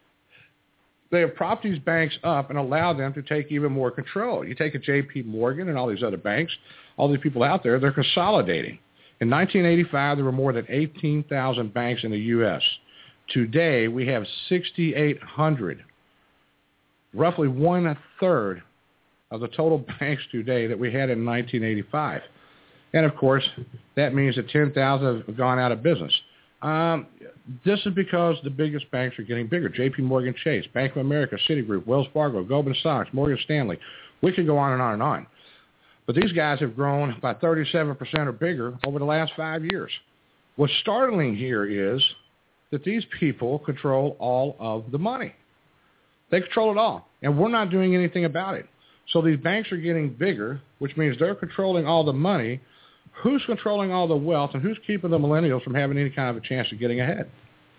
They have propped these banks up and allowed them to take even more control. You take a J P Morgan and all these other banks, all these people out there, they're consolidating. In nineteen eighty-five, there were more than eighteen thousand banks in the U S. Today, we have six thousand eight hundred, roughly one-third of the total banks today that we had in nineteen eighty-five. And, of course, that means that ten thousand have gone out of business. Um, this is because the biggest banks are getting bigger. J P Morgan Chase, Bank of America, Citigroup, Wells Fargo, Goldman Sachs, Morgan Stanley. We could go on and on and on. But these guys have grown by thirty-seven percent or bigger over the last five years. What's startling here is that these people control all of the money. They control it all, and we're not doing anything about it. So these banks are getting bigger, which means they're controlling all the money. Who's controlling all the wealth, and who's keeping the millennials from having any kind of a chance of getting ahead?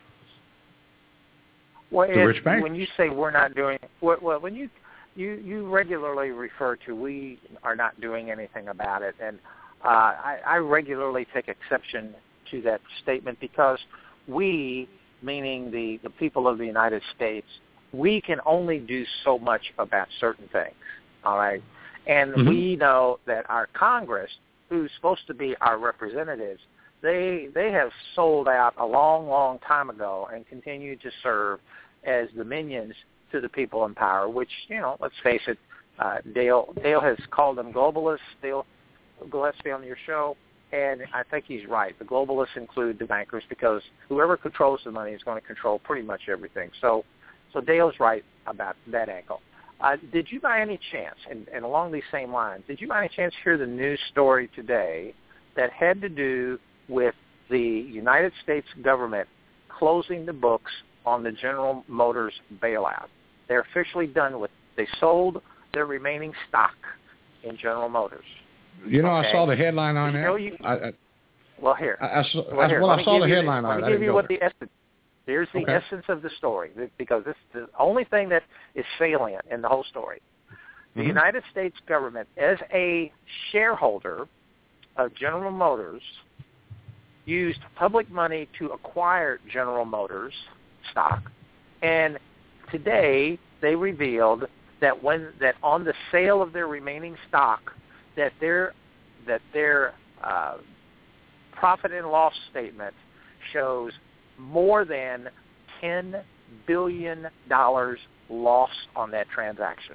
Well, the rich bank. When you say we're not doing, well, when you, you you regularly refer to we are not doing anything about it, and uh, I, I regularly take exception to that statement because we, meaning the, the people of the United States, we can only do so much about certain things, all right? And mm-hmm. we know that our Congress, who's supposed to be our representatives, they they have sold out a long, long time ago and continue to serve as the minions to the people in power, which, you know, let's face it, uh, Dale Dale has called them globalists. Dale Gillespie on your show, and I think he's right. The globalists include the bankers because whoever controls the money is going to control pretty much everything. So, so Dale's right about that angle. Uh, did you by any chance, and, and along these same lines, did you by any chance hear the news story today that had to do with the United States government closing the books on the General Motors bailout? They're officially done with, they sold their remaining stock in General Motors. You know, okay. I saw the headline on that. You know you, I, I, well, here. I, I, saw, well, here, well, I saw the you, headline on it. Let me give you what the essence. Here's the okay. essence of the story, because this is the only thing that is salient in the whole story. The mm-hmm. United States government, as a shareholder of General Motors, used public money to acquire General Motors stock, and today they revealed that when that on the sale of their remaining stock, that their that their uh, profit and loss statement shows more than ten billion dollars lost on that transaction.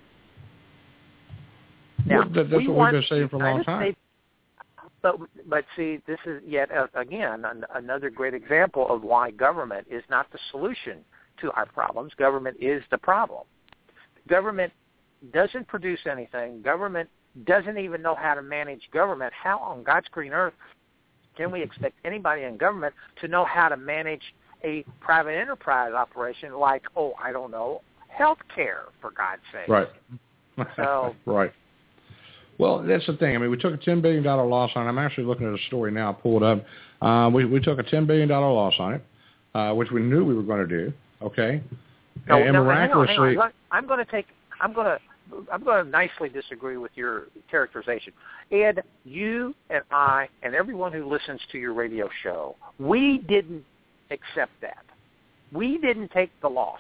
Now, well, that, that's we what we've been saying for a long time. States, but, but see, this is yet, uh, again, an, another great example of why government is not the solution to our problems. Government is the problem. Government doesn't produce anything. Government doesn't even know how to manage government. How on God's green earth can we expect anybody in government to know how to manage a private enterprise operation like, oh, I don't know, health care, for God's sake. Right. So, right. Well, that's the thing. I mean, we took a ten billion dollars loss on it. I'm actually looking at a story now. I'll pull it up. Uh, we, we took a ten billion dollars loss on it, uh, which we knew we were going to do, okay? No, and no, miraculously... hang on, hang on. I'm going to take... I'm going to... I'm going to nicely disagree with your characterization. Ed, you and I and everyone who listens to your radio show, we didn't accept that. We didn't take the loss.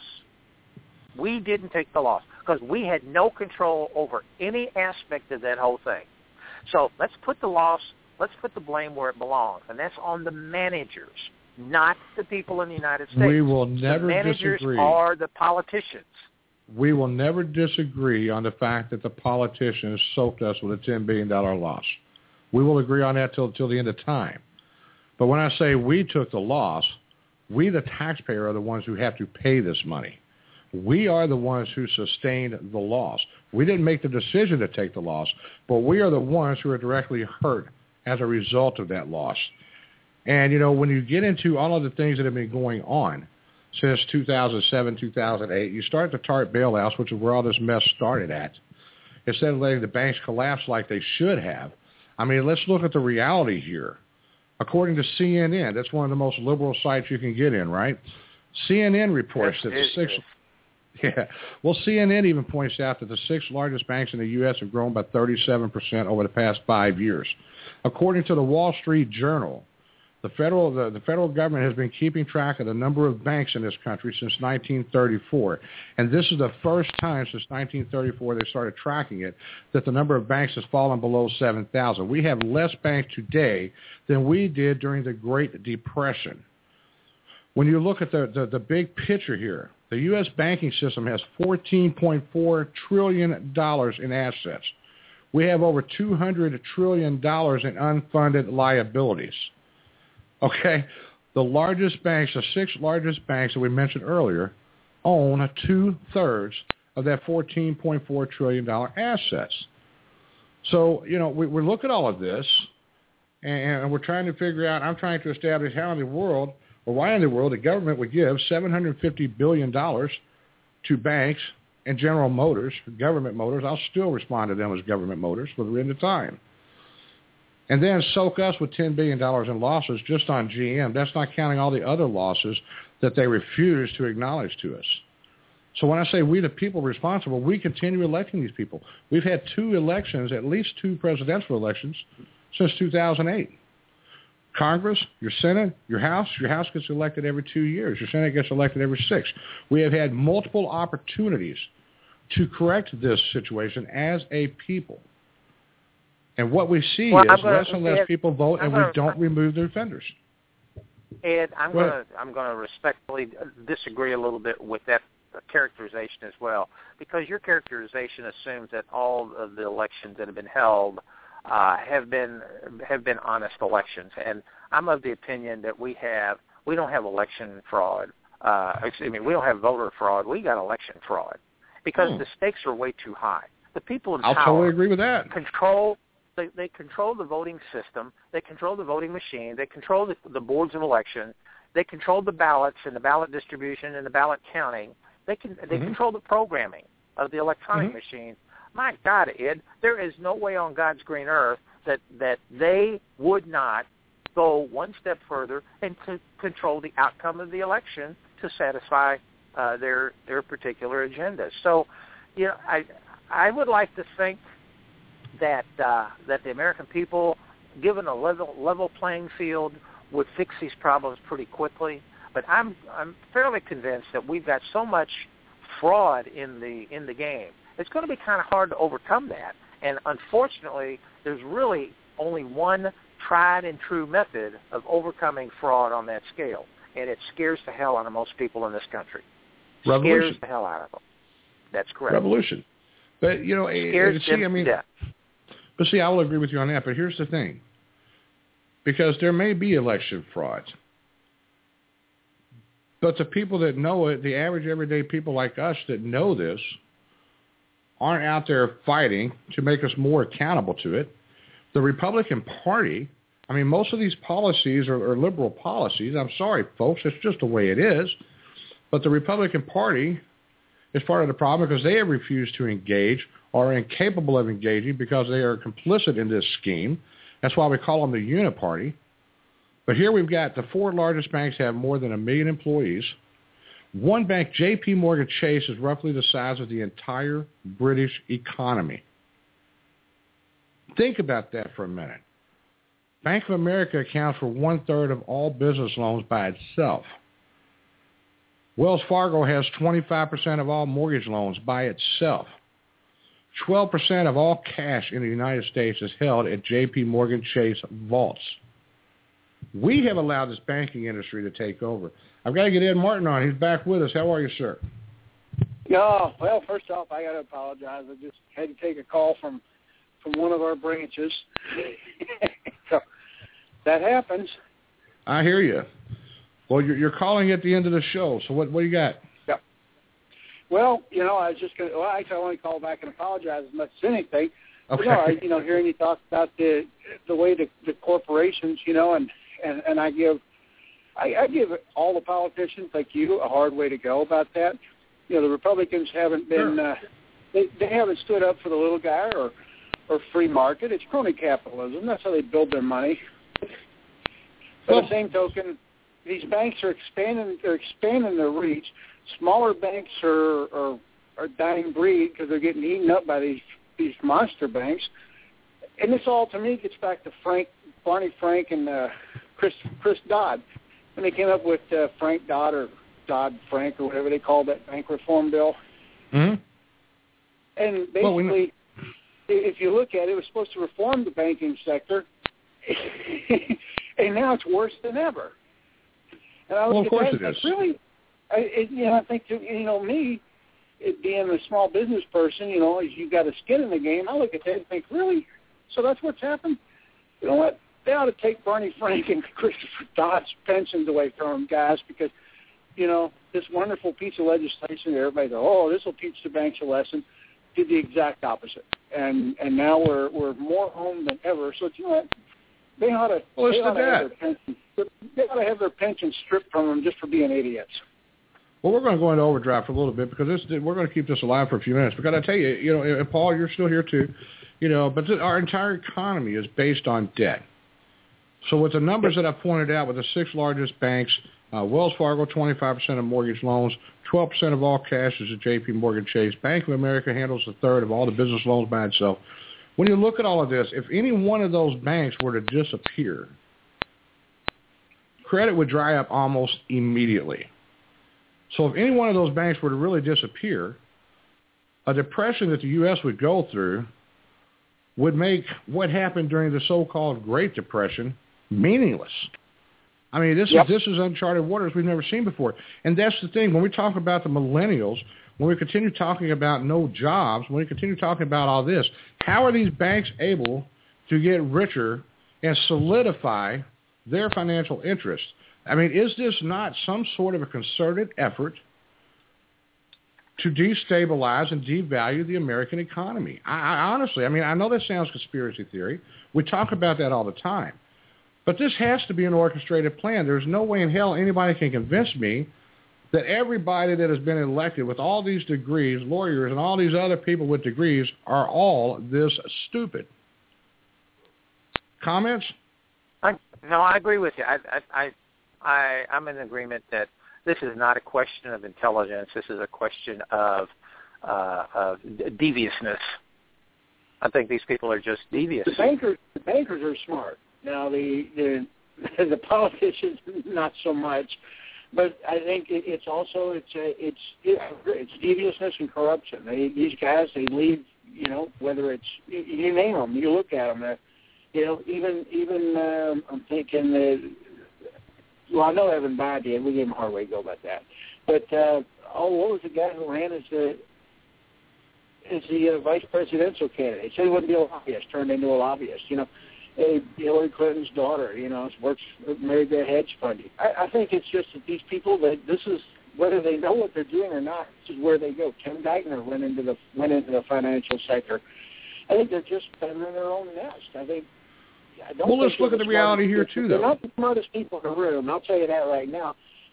We didn't take the loss because we had no control over any aspect of that whole thing. So let's put the loss, let's put the blame where it belongs, and that's on the managers, not the people in the United States. We will never the managers disagree. are the politicians. We will never disagree on the fact that the politicians soaked us with a ten billion dollars loss. We will agree on that till till the end of time. But when I say we took the loss, we, the taxpayer, are the ones who have to pay this money. We are the ones who sustained the loss. We didn't make the decision to take the loss, but we are the ones who are directly hurt as a result of that loss. And, you know, when you get into all of the things that have been going on since two thousand seven, two thousand eight, you start the TARP bailouts, which is where all this mess started at. Instead of letting the banks collapse like they should have, I mean, let's look at the reality here. According to C N N, that's one of the most liberal sites you can get in, right? C N N reports that the six... Yeah. Well, C N N even points out that the six largest banks in the U S have grown by thirty-seven percent over the past five years. According to the Wall Street Journal, the federal the, the federal government has been keeping track of the number of banks in this country since nineteen thirty-four. And this is the first time since nineteen thirty-four they started tracking it that the number of banks has fallen below seven thousand. We have less banks today than we did during the Great Depression. When you look at the, the, the big picture here, the U S banking system has fourteen point four trillion dollars in assets. We have over two hundred trillion dollars in unfunded liabilities. Okay? The largest banks, the six largest banks that we mentioned earlier, own two-thirds of that fourteen point four trillion dollars assets. So, you know, we, we look at all of this, and, and we're trying to figure out, I'm trying to establish how in the world, or why in the world the government would give seven hundred fifty billion dollars to banks and General Motors, government motors. I'll still respond to them as government motors for the end of time. And then soak us with ten billion dollars in losses just on G M. That's not counting all the other losses that they refuse to acknowledge to us. So when I say we the people responsible, we continue electing these people. We've had two elections, at least two presidential elections, since two thousand eight. Congress, your Senate, your House, your House gets elected every two years. Your Senate gets elected every six. We have had multiple opportunities to correct this situation as a people. And what we see well, is gonna, less and less Ed, people vote, I'm and gonna, we don't remove the offenders. Ed, I'm Go going ahead. to I'm going to respectfully disagree a little bit with that characterization as well, because your characterization assumes that all of the elections that have been held uh, have been have been honest elections, and I'm of the opinion that we have we don't have election fraud. Uh, excuse me, we don't have voter fraud. We got election fraud because hmm. the stakes are way too high. The people in I'll power totally agree with that. control. They, they control the voting system. They control the voting machine. They control the, the boards of election. They control the ballots and the ballot distribution and the ballot counting. They can they mm-hmm. control the programming of the electronic mm-hmm. machines. My God, Ed, there is no way on God's green earth that, that they would not go one step further and to control the outcome of the election to satisfy uh, their their particular agenda. So, you know, I I would like to think that uh, that the American people, given a level level playing field, would fix these problems pretty quickly. But I'm I'm fairly convinced that we've got so much fraud in the in the game. It's going to be kind of hard to overcome that. And unfortunately, there's really only one tried and true method of overcoming fraud on that scale, and it scares the hell out of most people in this country. Revolution. Scares the hell out of them. That's correct. Revolution. But, you know, Scares see, them I mean, to death. But see, I will agree with you on that. But here's the thing. Because there may be election fraud. But the people that know it, the average everyday people like us that know this, aren't out there fighting to make us more accountable to it. The Republican Party, I mean, most of these policies are, are liberal policies. I'm sorry, folks. It's just the way it is. But the Republican Party is part of the problem because they have refused to engage or are incapable of engaging because they are complicit in this scheme. That's why we call them the uniparty. But here we've got the four largest banks have more than a million employees. One bank, J P Morgan Chase, is roughly the size of the entire British economy. Think about that for a minute. Bank of America accounts for one-third of all business loans by itself. Wells Fargo has twenty-five percent of all mortgage loans by itself. twelve percent of all cash in the United States is held at J P Morgan Chase vaults. We have allowed this banking industry to take over. I've got to get Ed Martin on. He's back with us. How are you, sir? Yeah, well, first off, I got to apologize. I just had to take a call from, from one of our branches. So that happens. I hear you. Well, you're, you're calling at the end of the show, so what, what do you got? Yeah. Well, you know, I was just going to, well, actually, I want to call back and apologize as much as anything. Okay. You know, I, you know, hearing you talk about the the way the, the corporations, you know, and, and, and I give I, I give all the politicians like you a hard way to go about that. You know, the Republicans haven't been Sure. uh, they they haven't stood up for the little guy or or free market. It's crony capitalism. That's how they build their money. By Well, the same token, these banks are expanding. They're expanding their reach. Smaller banks are are, are dying breed because they're getting eaten up by these these monster banks. And this all, to me, gets back to Frank, Barney Frank, and uh, Chris Chris Dodd. When they came up with uh, Frank Dodd or Dodd-Frank or whatever they called that bank reform bill. Mm-hmm. And basically, Well, we know- if you look at it, it was supposed to reform the banking sector, and now it's worse than ever. And I Well, look of course at it that, is. It's really, I, it, you know, I think, to, you know, me, it being a small business person, you know, as you got a skin in the game, I look at that and think, really? So that's what's happened? You know what? They ought to take Barney Frank and Christopher Dodd's pensions away from them, guys, because, you know, this wonderful piece of legislation that everybody goes, oh, this will teach the banks a lesson, did the exact opposite. And and now we're we're more home than ever. So, you know what? They ought to, Well, they it's ought the to have debt. their pensions, they ought to have their pensions stripped from them just for being idiots. Well, we're going to go into overdrive for a little bit because this, we're going to keep this alive for a few minutes. Because I tell you, you know, and Paul, you're still here too, you know, but th- our entire economy is based on debt. So with the numbers that I pointed out, with the six largest banks, uh, Wells Fargo, twenty-five percent of mortgage loans, twelve percent of all cash is at J P Morgan Chase. Bank of America handles a third of all the business loans by itself. When you look at all of this, if any one of those banks were to disappear, credit would dry up almost immediately. So if any one of those banks were to really disappear, a depression that the U S would go through would make what happened during the so-called Great Depression meaningless. I mean, this Yep. is this is uncharted waters we've never seen before. And that's the thing. When we talk about the millennials, when we continue talking about no jobs, when we continue talking about all this, how are these banks able to get richer and solidify their financial interests? I mean, is this not some sort of a concerted effort to destabilize and devalue the American economy? I, I honestly, I mean, I know that sounds conspiracy theory. We talk about that all the time. But this has to be an orchestrated plan. There's no way in hell anybody can convince me that everybody that has been elected with all these degrees, lawyers and all these other people with degrees, are all this stupid. Comments? I, no, I agree with you. I, I, I, I, I'm in agreement that this is not a question of intelligence. This is a question of, uh, of deviousness. I think these people are just devious. The bankers, the bankers are smart. Now the the the politicians, not so much. But I think it, it's also it's a, it's it's deviousness and corruption. They, these guys, they leave. You know, whether it's you, you name them, you look at them. Uh, you know, even even um, I'm thinking that. Well, I know Evan Bayh did. We gave him a hard way to go about that. But uh, oh, what was the guy who ran as the as the uh, vice presidential candidate? He said he wouldn't be a lobbyist, turned into a lobbyist. You know. Hillary Clinton's daughter, you know, works married to a hedge fund. I, I think it's just that these people, that this is whether they know what they're doing or not. This is where they go. Tim Geithner went into the went into the financial sector. I think they're just feathering their own nest. I think. I don't Well, let's think look they're at the reality here people. too, They're though. not the smartest people in the room. I'll tell you that right now.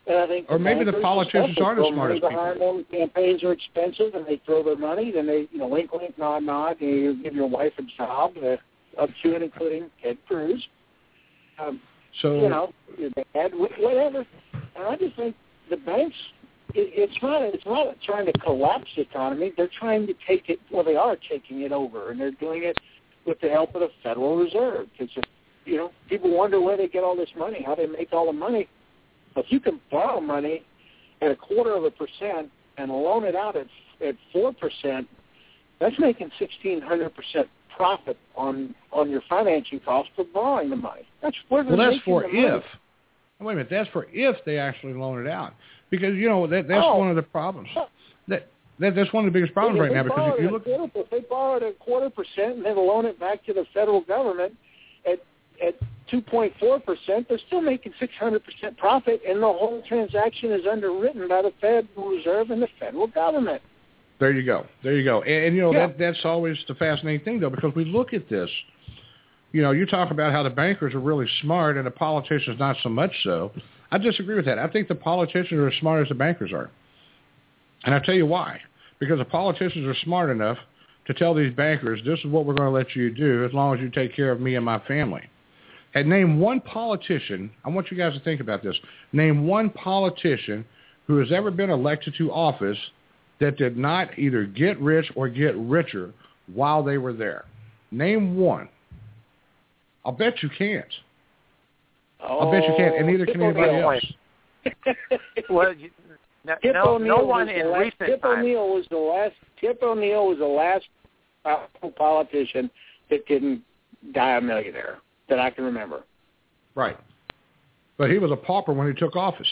And I think or maybe the politicians aren't as smart as people. Behind them, campaigns are expensive, and they throw their money. Then they, you know, wink, wink, nod, nod. And you give your wife a job, uh, up to and including Ted Cruz. Um, so you know, your dad, whatever. And I just think the banks. It, it's not. It's not trying to collapse the economy. They're trying to take it. Well, they are taking it over, and they're doing it with the help of the Federal Reserve. Because you know, people wonder where they get all this money, how they make all the money. If you can borrow money at a quarter of a percent and loan it out at at four percent, that's making sixteen hundred percent profit on on your financing cost for borrowing the money. That's where they're well, that's making for the if. money. Wait a minute, that's for if they actually loan it out, because you know that that's oh. one of the problems. That, that that's one of the biggest problems if right now. Because if you look, quarter, if they borrow at a quarter percent and then loan it back to the federal government at at two point four percent, they're still making six hundred percent profit, and the whole transaction is underwritten by the Federal Reserve and the federal government. There you go. There you go. And, and you know, yeah. that that's always the fascinating thing, though, because we look at this. You know, you talk about how the bankers are really smart and the politicians not so much so. I disagree with that. I think the politicians are as smart as the bankers are. And I'll tell you why. Because the politicians are smart enough to tell these bankers, this is what we're going to let you do as long as you take care of me and my family. And name one politician, I want you guys to think about this, name one politician who has ever been elected to office that did not either get rich or get richer while they were there. Name one. I'll bet you can't. Oh, I'll bet you can't, and neither can anybody else. well, you, no, Tip no, O'Neill no one in last, recent Tip times. O'Neill was the last. Tip O'Neill was the last powerful politician that didn't die a millionaire that I can remember. Right, but he was a pauper when he took office,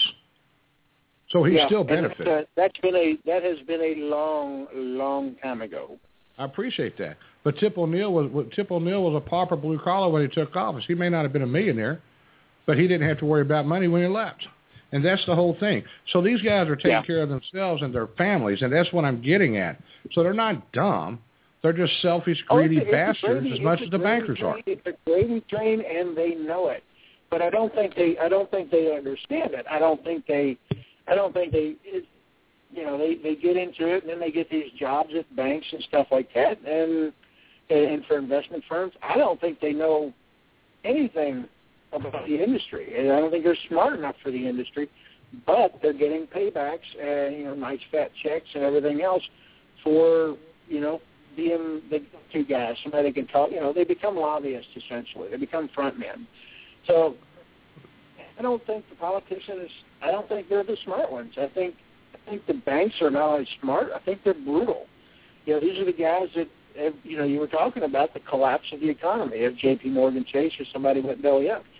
so he yeah, still benefited. Uh, that's been a that has been a long, long time ago. I appreciate that. But Tip O'Neill was Tip O'Neill was a pauper blue collar when he took office. He may not have been a millionaire, but he didn't have to worry about money when he left. And that's the whole thing. So these guys are taking yeah. care of themselves and their families, and that's what I'm getting at. So they're not dumb. They're just selfish, greedy oh, it's a, it's bastards greedy, as much as the bankers train. are. It's a gravy train, and they know it. But I don't think they. I don't think they understand it. I don't think they. I don't think they. It, you know, they they get into it, and then they get these jobs at banks and stuff like that, and and for investment firms. I don't think they know anything about the industry, and I don't think they're smart enough for the industry. But they're getting paybacks and you know nice fat checks and everything else for you know being the two guys. Somebody can talk. You know, they become lobbyists essentially. They become front men. So I don't think the politicians. I don't think they're the smart ones. I think I think the banks are not only smart. I think they're brutal. You know, these are the guys that. If, you know, you were talking about the collapse of the economy. If J P Morgan Chase or somebody went belly up,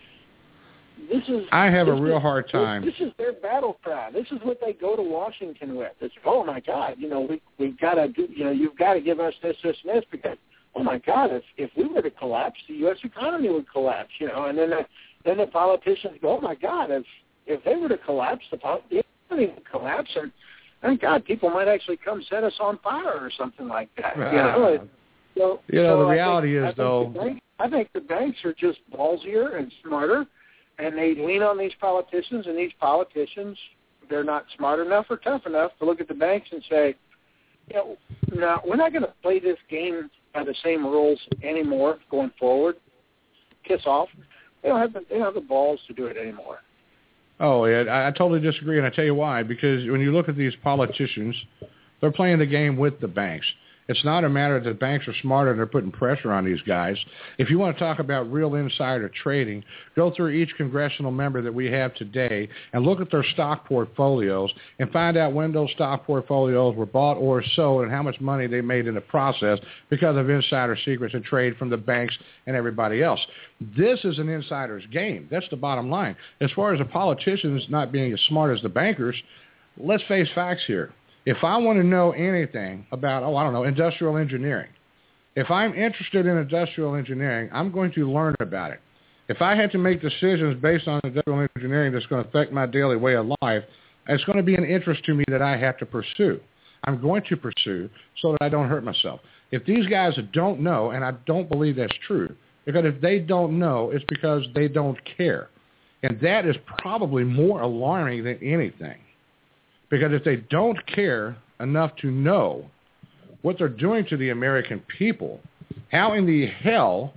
this is. I have a this real is, hard time. This, this is their battle cry. This is what they go to Washington with. It's oh my God, you know we we've got to do. You know, you've got to give us this, this, and this because oh my God, if if we were to collapse, the U S economy would collapse. You know, and then the, then the politicians go, oh my God, if if they were to collapse, the, the economy would collapse and. Thank God, people might actually come set us on fire or something like that. You know, so, you know so the reality think, is, I though, think bank, I think the banks are just ballsier and smarter, and they lean on these politicians, and these politicians, they're not smart enough or tough enough to look at the banks and say, you know, no, we're not going to play this game by the same rules anymore going forward. Kiss off. They don't have the, they don't have the balls to do it anymore. Oh, yeah, I, I totally disagree, and I tell you why. Because when you look at these politicians, they're playing the game with the banks. It's not a matter that the banks are smarter and they're putting pressure on these guys. If you want to talk about real insider trading, go through each congressional member that we have today and look at their stock portfolios and find out when those stock portfolios were bought or sold and how much money they made in the process because of insider secrets and trade from the banks and everybody else. This is an insider's game. That's the bottom line. As far as the politicians not being as smart as the bankers, let's face facts here. If I want to know anything about, oh, I don't know, industrial engineering, if I'm interested in industrial engineering, I'm going to learn about it. If I had to make decisions based on industrial engineering that's going to affect my daily way of life, it's going to be an interest to me that I have to pursue. I'm going to pursue so that I don't hurt myself. If these guys don't know, and I don't believe that's true, because if they don't know, it's because they don't care. And that is probably more alarming than anything. Because if they don't care enough to know what they're doing to the American people, how in the hell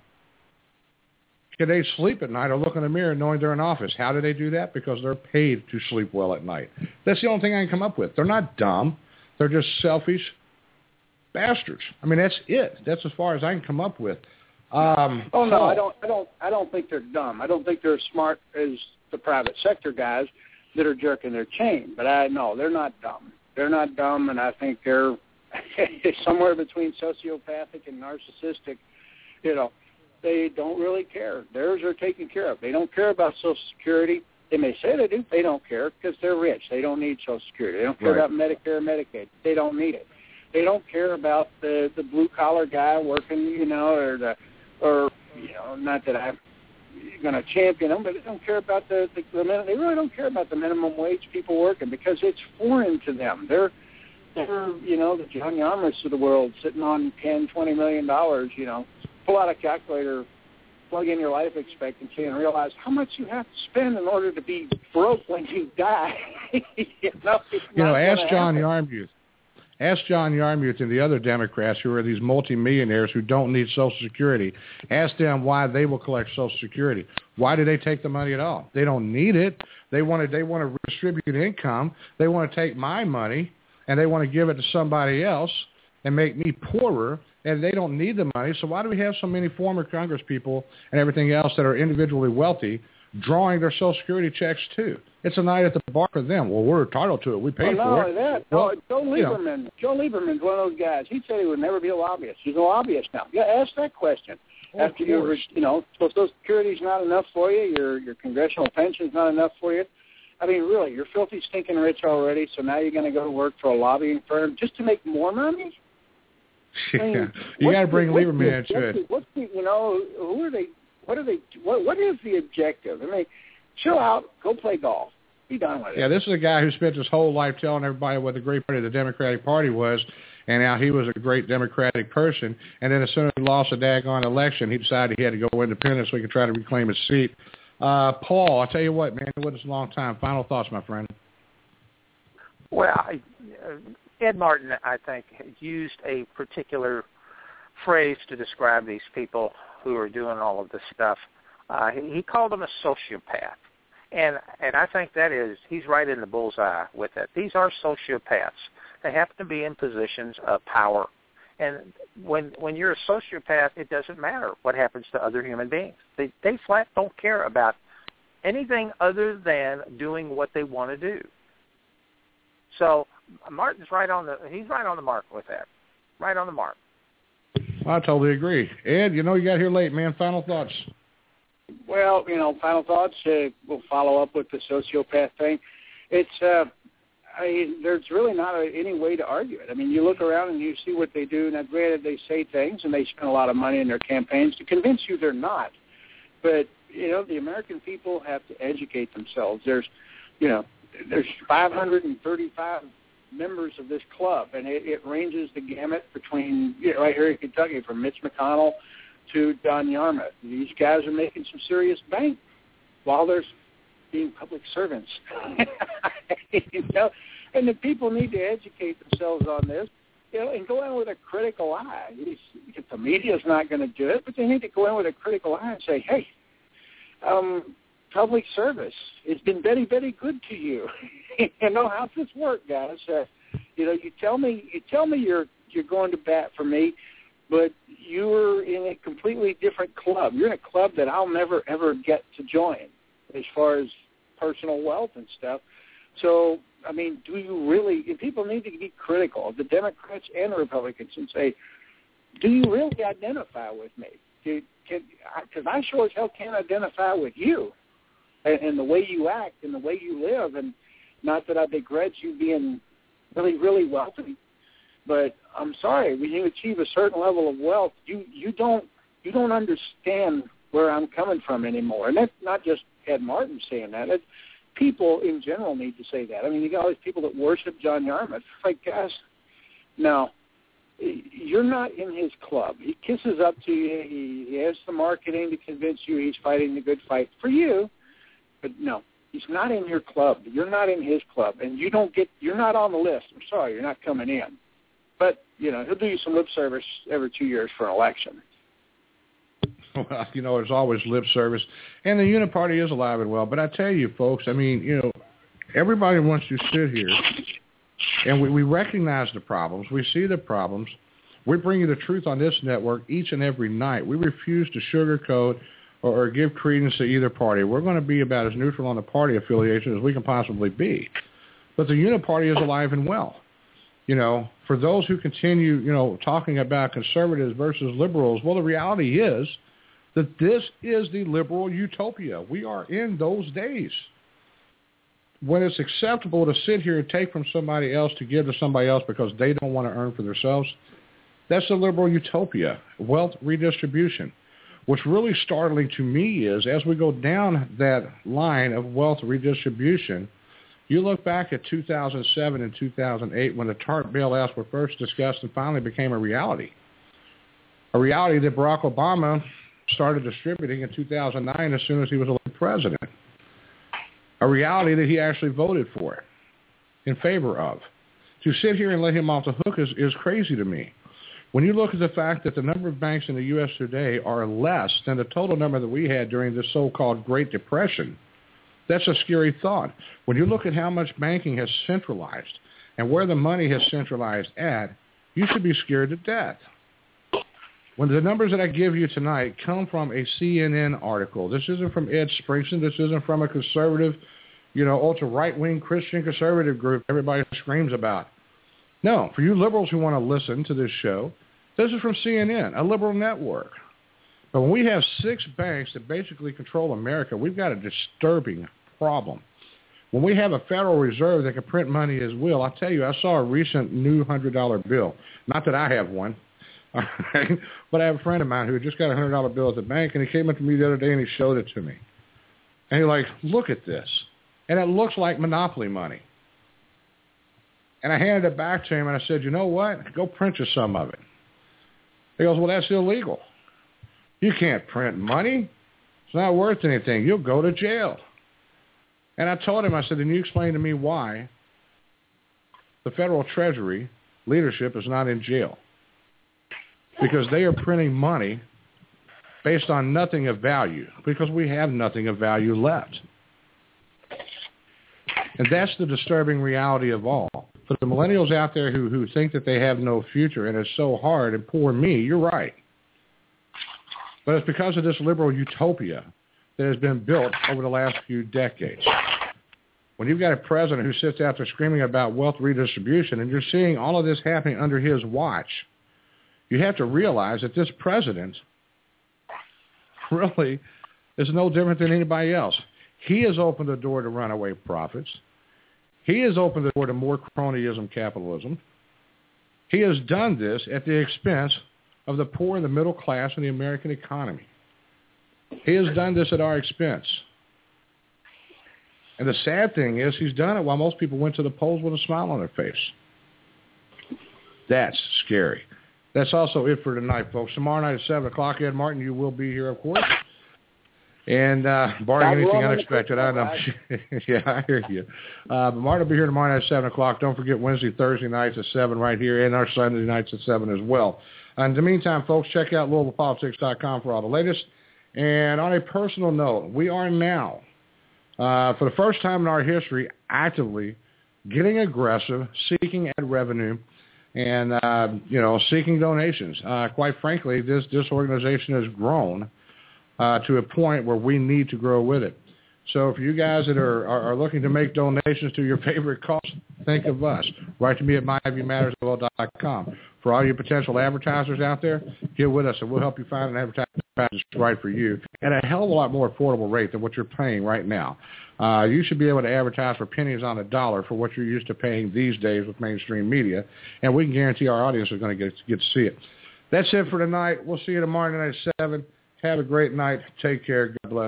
can they sleep at night or look in the mirror knowing they're in office? How do they do that? Because they're paid to sleep well at night. That's the only thing I can come up with. They're not dumb. They're just selfish bastards. I mean, that's it. That's as far as I can come up with. Um, oh no, I don't. I don't. I don't think they're dumb. I don't think they're as smart as the private sector guys that are jerking their chain. But I know they're not dumb. They're not dumb, and I think they're somewhere between sociopathic and narcissistic. You know, they don't really care. Theirs are taken care of. They don't care about Social Security. They may say they do. They don't care because they're rich. They don't need Social Security. They don't care right. about Medicare or Medicaid. They don't need it. They don't care about the the blue collar guy working, you know, or the or you know, not that I'm going to champion them, but they don't care about the, the, the they really don't care about the minimum wage people working because it's foreign to them. They're they're you know the John Yarmuths of the world sitting on ten, twenty million dollars. You know, pull out a calculator, plug in your life expectancy, and realize how much you have to spend in order to be broke when you die. you know, you know ask John Yarmuth. Ask John Yarmuth and the other Democrats who are these multimillionaires who don't need Social Security. Ask them why they will collect Social Security. Why do they take the money at all? They don't need it. They want to, they want to redistribute income. They want to take my money and they want to give it to somebody else and make me poorer, and they don't need the money. So why do we have so many former Congress people and everything else that are individually wealthy drawing their Social Security checks too? It's a night at the bar for them. Well, we're entitled to it. We paid well, for it. That. Well, no, Joe Lieberman. You know. Joe Lieberman's one of those guys. He said he would never be a lobbyist. He's a lobbyist now. Yeah, ask that question. Oh, After you, you know, so Social Security's not enough for you. Your your congressional pension's not enough for you. I mean, really, you're filthy, stinking rich already. So now you're going to go to work for a lobbying firm just to make more money? I mean, yeah. You got to bring the, Lieberman into it. What's the, you know, who are they? What are they? What What is the objective? I mean, chill out, go play golf. Be done with it. Yeah, this is a guy who spent his whole life telling everybody what the great party of the Democratic Party was, and how he was a great Democratic person. And then as soon as he lost a daggone election, he decided he had to go independent so he could try to reclaim his seat. Uh, Paul, I'll tell you what, man, it was a long time. Final thoughts, my friend. Well, I, uh, Ed Martin, I think, used a particular phrase to describe these people who are doing all of this stuff. Uh, he, he called them a sociopath. And and I think that is, he's right in the bullseye with that. These are sociopaths. They happen to be in positions of power. And when when you're a sociopath, it doesn't matter what happens to other human beings. They they flat don't care about anything other than doing what they want to do. So Martin's right on the he's right on the mark with that. Right on the mark. I totally agree. Ed, you know you got here late, man. Final thoughts. Well, you know, final thoughts. Uh, we'll follow up with the sociopath thing. It's, uh, I mean, there's really not a, any way to argue it. I mean, you look around and you see what they do. Now, granted, they say things and they spend a lot of money in their campaigns to convince you they're not. But, you know, the American people have to educate themselves. There's, you know, there's five hundred thirty-five members of this club, and it, it ranges the gamut between, you know, right here in Kentucky, from Mitch McConnell to John Yarmuth. These guys are making some serious bank while they're being public servants. you know, and the people need to educate themselves on this, you know, and go in with a critical eye. If the media's not going to do it, but they need to go in with a critical eye and say, hey, um, public service has been very, very good to you. you know, how's this work, guys? Uh, you know, you tell me, you tell me you're you're going to bat for me, but you're in a completely different club. You're in a club that I'll never, ever get to join as far as personal wealth and stuff. So, I mean, do you really, and people need to be critical of the Democrats and the Republicans and say, do you really identify with me? Because I sure as hell can't identify with you and, and the way you act and the way you live. And not that I begrudge you being really, really wealthy, but I'm sorry, when you achieve a certain level of wealth, you, you don't you don't understand where I'm coming from anymore. And that's not just Ed Martin saying that. It's people in general need to say that. I mean, you got all these people that worship John Yarmuth. It's like, guys, no, you're not in his club. He kisses up to you. He, he has the marketing to convince you he's fighting the good fight for you. But no, he's not in your club. You're not in his club, and you don't get. You're not on the list. I'm sorry, you're not coming in. But you know, he'll do you some lip service every two years for an election. Well, you know, there's always lip service, and the Uniparty is alive and well. But I tell you, folks, I mean, you know, everybody wants to sit here, and we, we recognize the problems. We see the problems. We bring you the truth on this network each and every night. We refuse to sugarcoat or, or give credence to either party. We're going to be about as neutral on the party affiliation as we can possibly be. But the Uniparty is alive and well. You know, for those who continue, you know, talking about conservatives versus liberals, well, the reality is that this is the liberal utopia. We are in those days when it's acceptable to sit here and take from somebody else to give to somebody else because they don't want to earn for themselves. That's the liberal utopia, wealth redistribution. What's really startling to me is as we go down that line of wealth redistribution, you look back at two thousand seven and two thousand eight when the TARP bailouts were first discussed and finally became a reality. A reality that Barack Obama started distributing in two thousand nine as soon as he was elected president. A reality that he actually voted for, in favor of. To sit here and let him off the hook is, is crazy to me. When you look at the fact that the number of banks in the U S today are less than the total number that we had during the so-called Great Depression, that's a scary thought. When you look at how much banking has centralized and where the money has centralized at, you should be scared to death. When the numbers that I give you tonight come from a C N N article, this isn't from Ed Springston, this isn't from a conservative, you know, ultra-right-wing Christian conservative group everybody screams about. No, for you liberals who want to listen to this show, this is from C N N, a liberal network. But when we have six banks that basically control America, we've got a disturbing problem. When we have a Federal Reserve that can print money as will, I'll tell you, I saw a recent new one hundred dollar bill. Not that I have one. All right. But I have a friend of mine who just got a one hundred dollar bill at the bank, and he came up to me the other day and he showed it to me. And he's like, look at this. And it looks like Monopoly money. And I handed it back to him, and I said, you know what? Go print you some of it. He goes, well, that's illegal. You can't print money. It's not worth anything. You'll go to jail. And I told him, I said, then you explain to me why the Federal Treasury leadership is not in jail. Because they are printing money based on nothing of value, because we have nothing of value left. And that's the disturbing reality of all. For the millennials out there who, who think that they have no future and it's so hard, and poor me, you're right. But it's because of this liberal utopia that has been built over the last few decades. When you've got a president who sits out there screaming about wealth redistribution and you're seeing all of this happening under his watch, you have to realize that this president really is no different than anybody else. He has opened the door to runaway profits. He has opened the door to more cronyism capitalism. He has done this at the expense of the poor and the middle class in the American economy. He has done this at our expense. And the sad thing is he's done it while most people went to the polls with a smile on their face. That's scary. That's also it for tonight, folks. Tomorrow night at seven o'clock, Ed Martin, you will be here, of course. And uh, barring anything unexpected, I know. Yeah, I hear you. Uh, but Martin will be here tomorrow night at seven o'clock. Don't forget Wednesday, Thursday nights at seven right here, and our Sunday nights at seven as well. Uh, in the meantime, folks, check out Louisville Politics dot com for all the latest. And on a personal note, we are now, uh, for the first time in our history, actively getting aggressive, seeking ad revenue, and, uh, you know, seeking donations. Uh, quite frankly, this, this organization has grown uh, to a point where we need to grow with it. So for you guys that are, are, are looking to make donations to your favorite cause, think of us. Write to me at my view matters dot com. For all you potential advertisers out there, get with us, and we'll help you find an advertising package that's right for you at a hell of a lot more affordable rate than what you're paying right now. Uh, you should be able to advertise for pennies on a dollar for what you're used to paying these days with mainstream media, and we can guarantee our audience is going to get, get to see it. That's it for tonight. We'll see you tomorrow night at seven. Have a great night. Take care. God bless.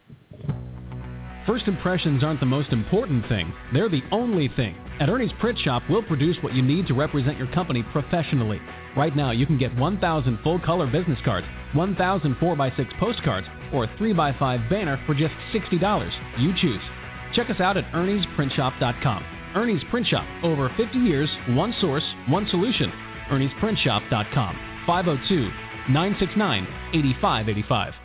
First impressions aren't the most important thing. They're the only thing. At Ernie's Print Shop, we'll produce what you need to represent your company professionally. Right now, you can get one thousand full-color business cards, one thousand four by six postcards, or a three by five banner for just sixty dollars. You choose. Check us out at Ernie's Print Shop dot com. Ernie's Print Shop, over fifty years, one source, one solution. Ernie's Print Shop dot com, five oh two, nine six nine, eight five eight five.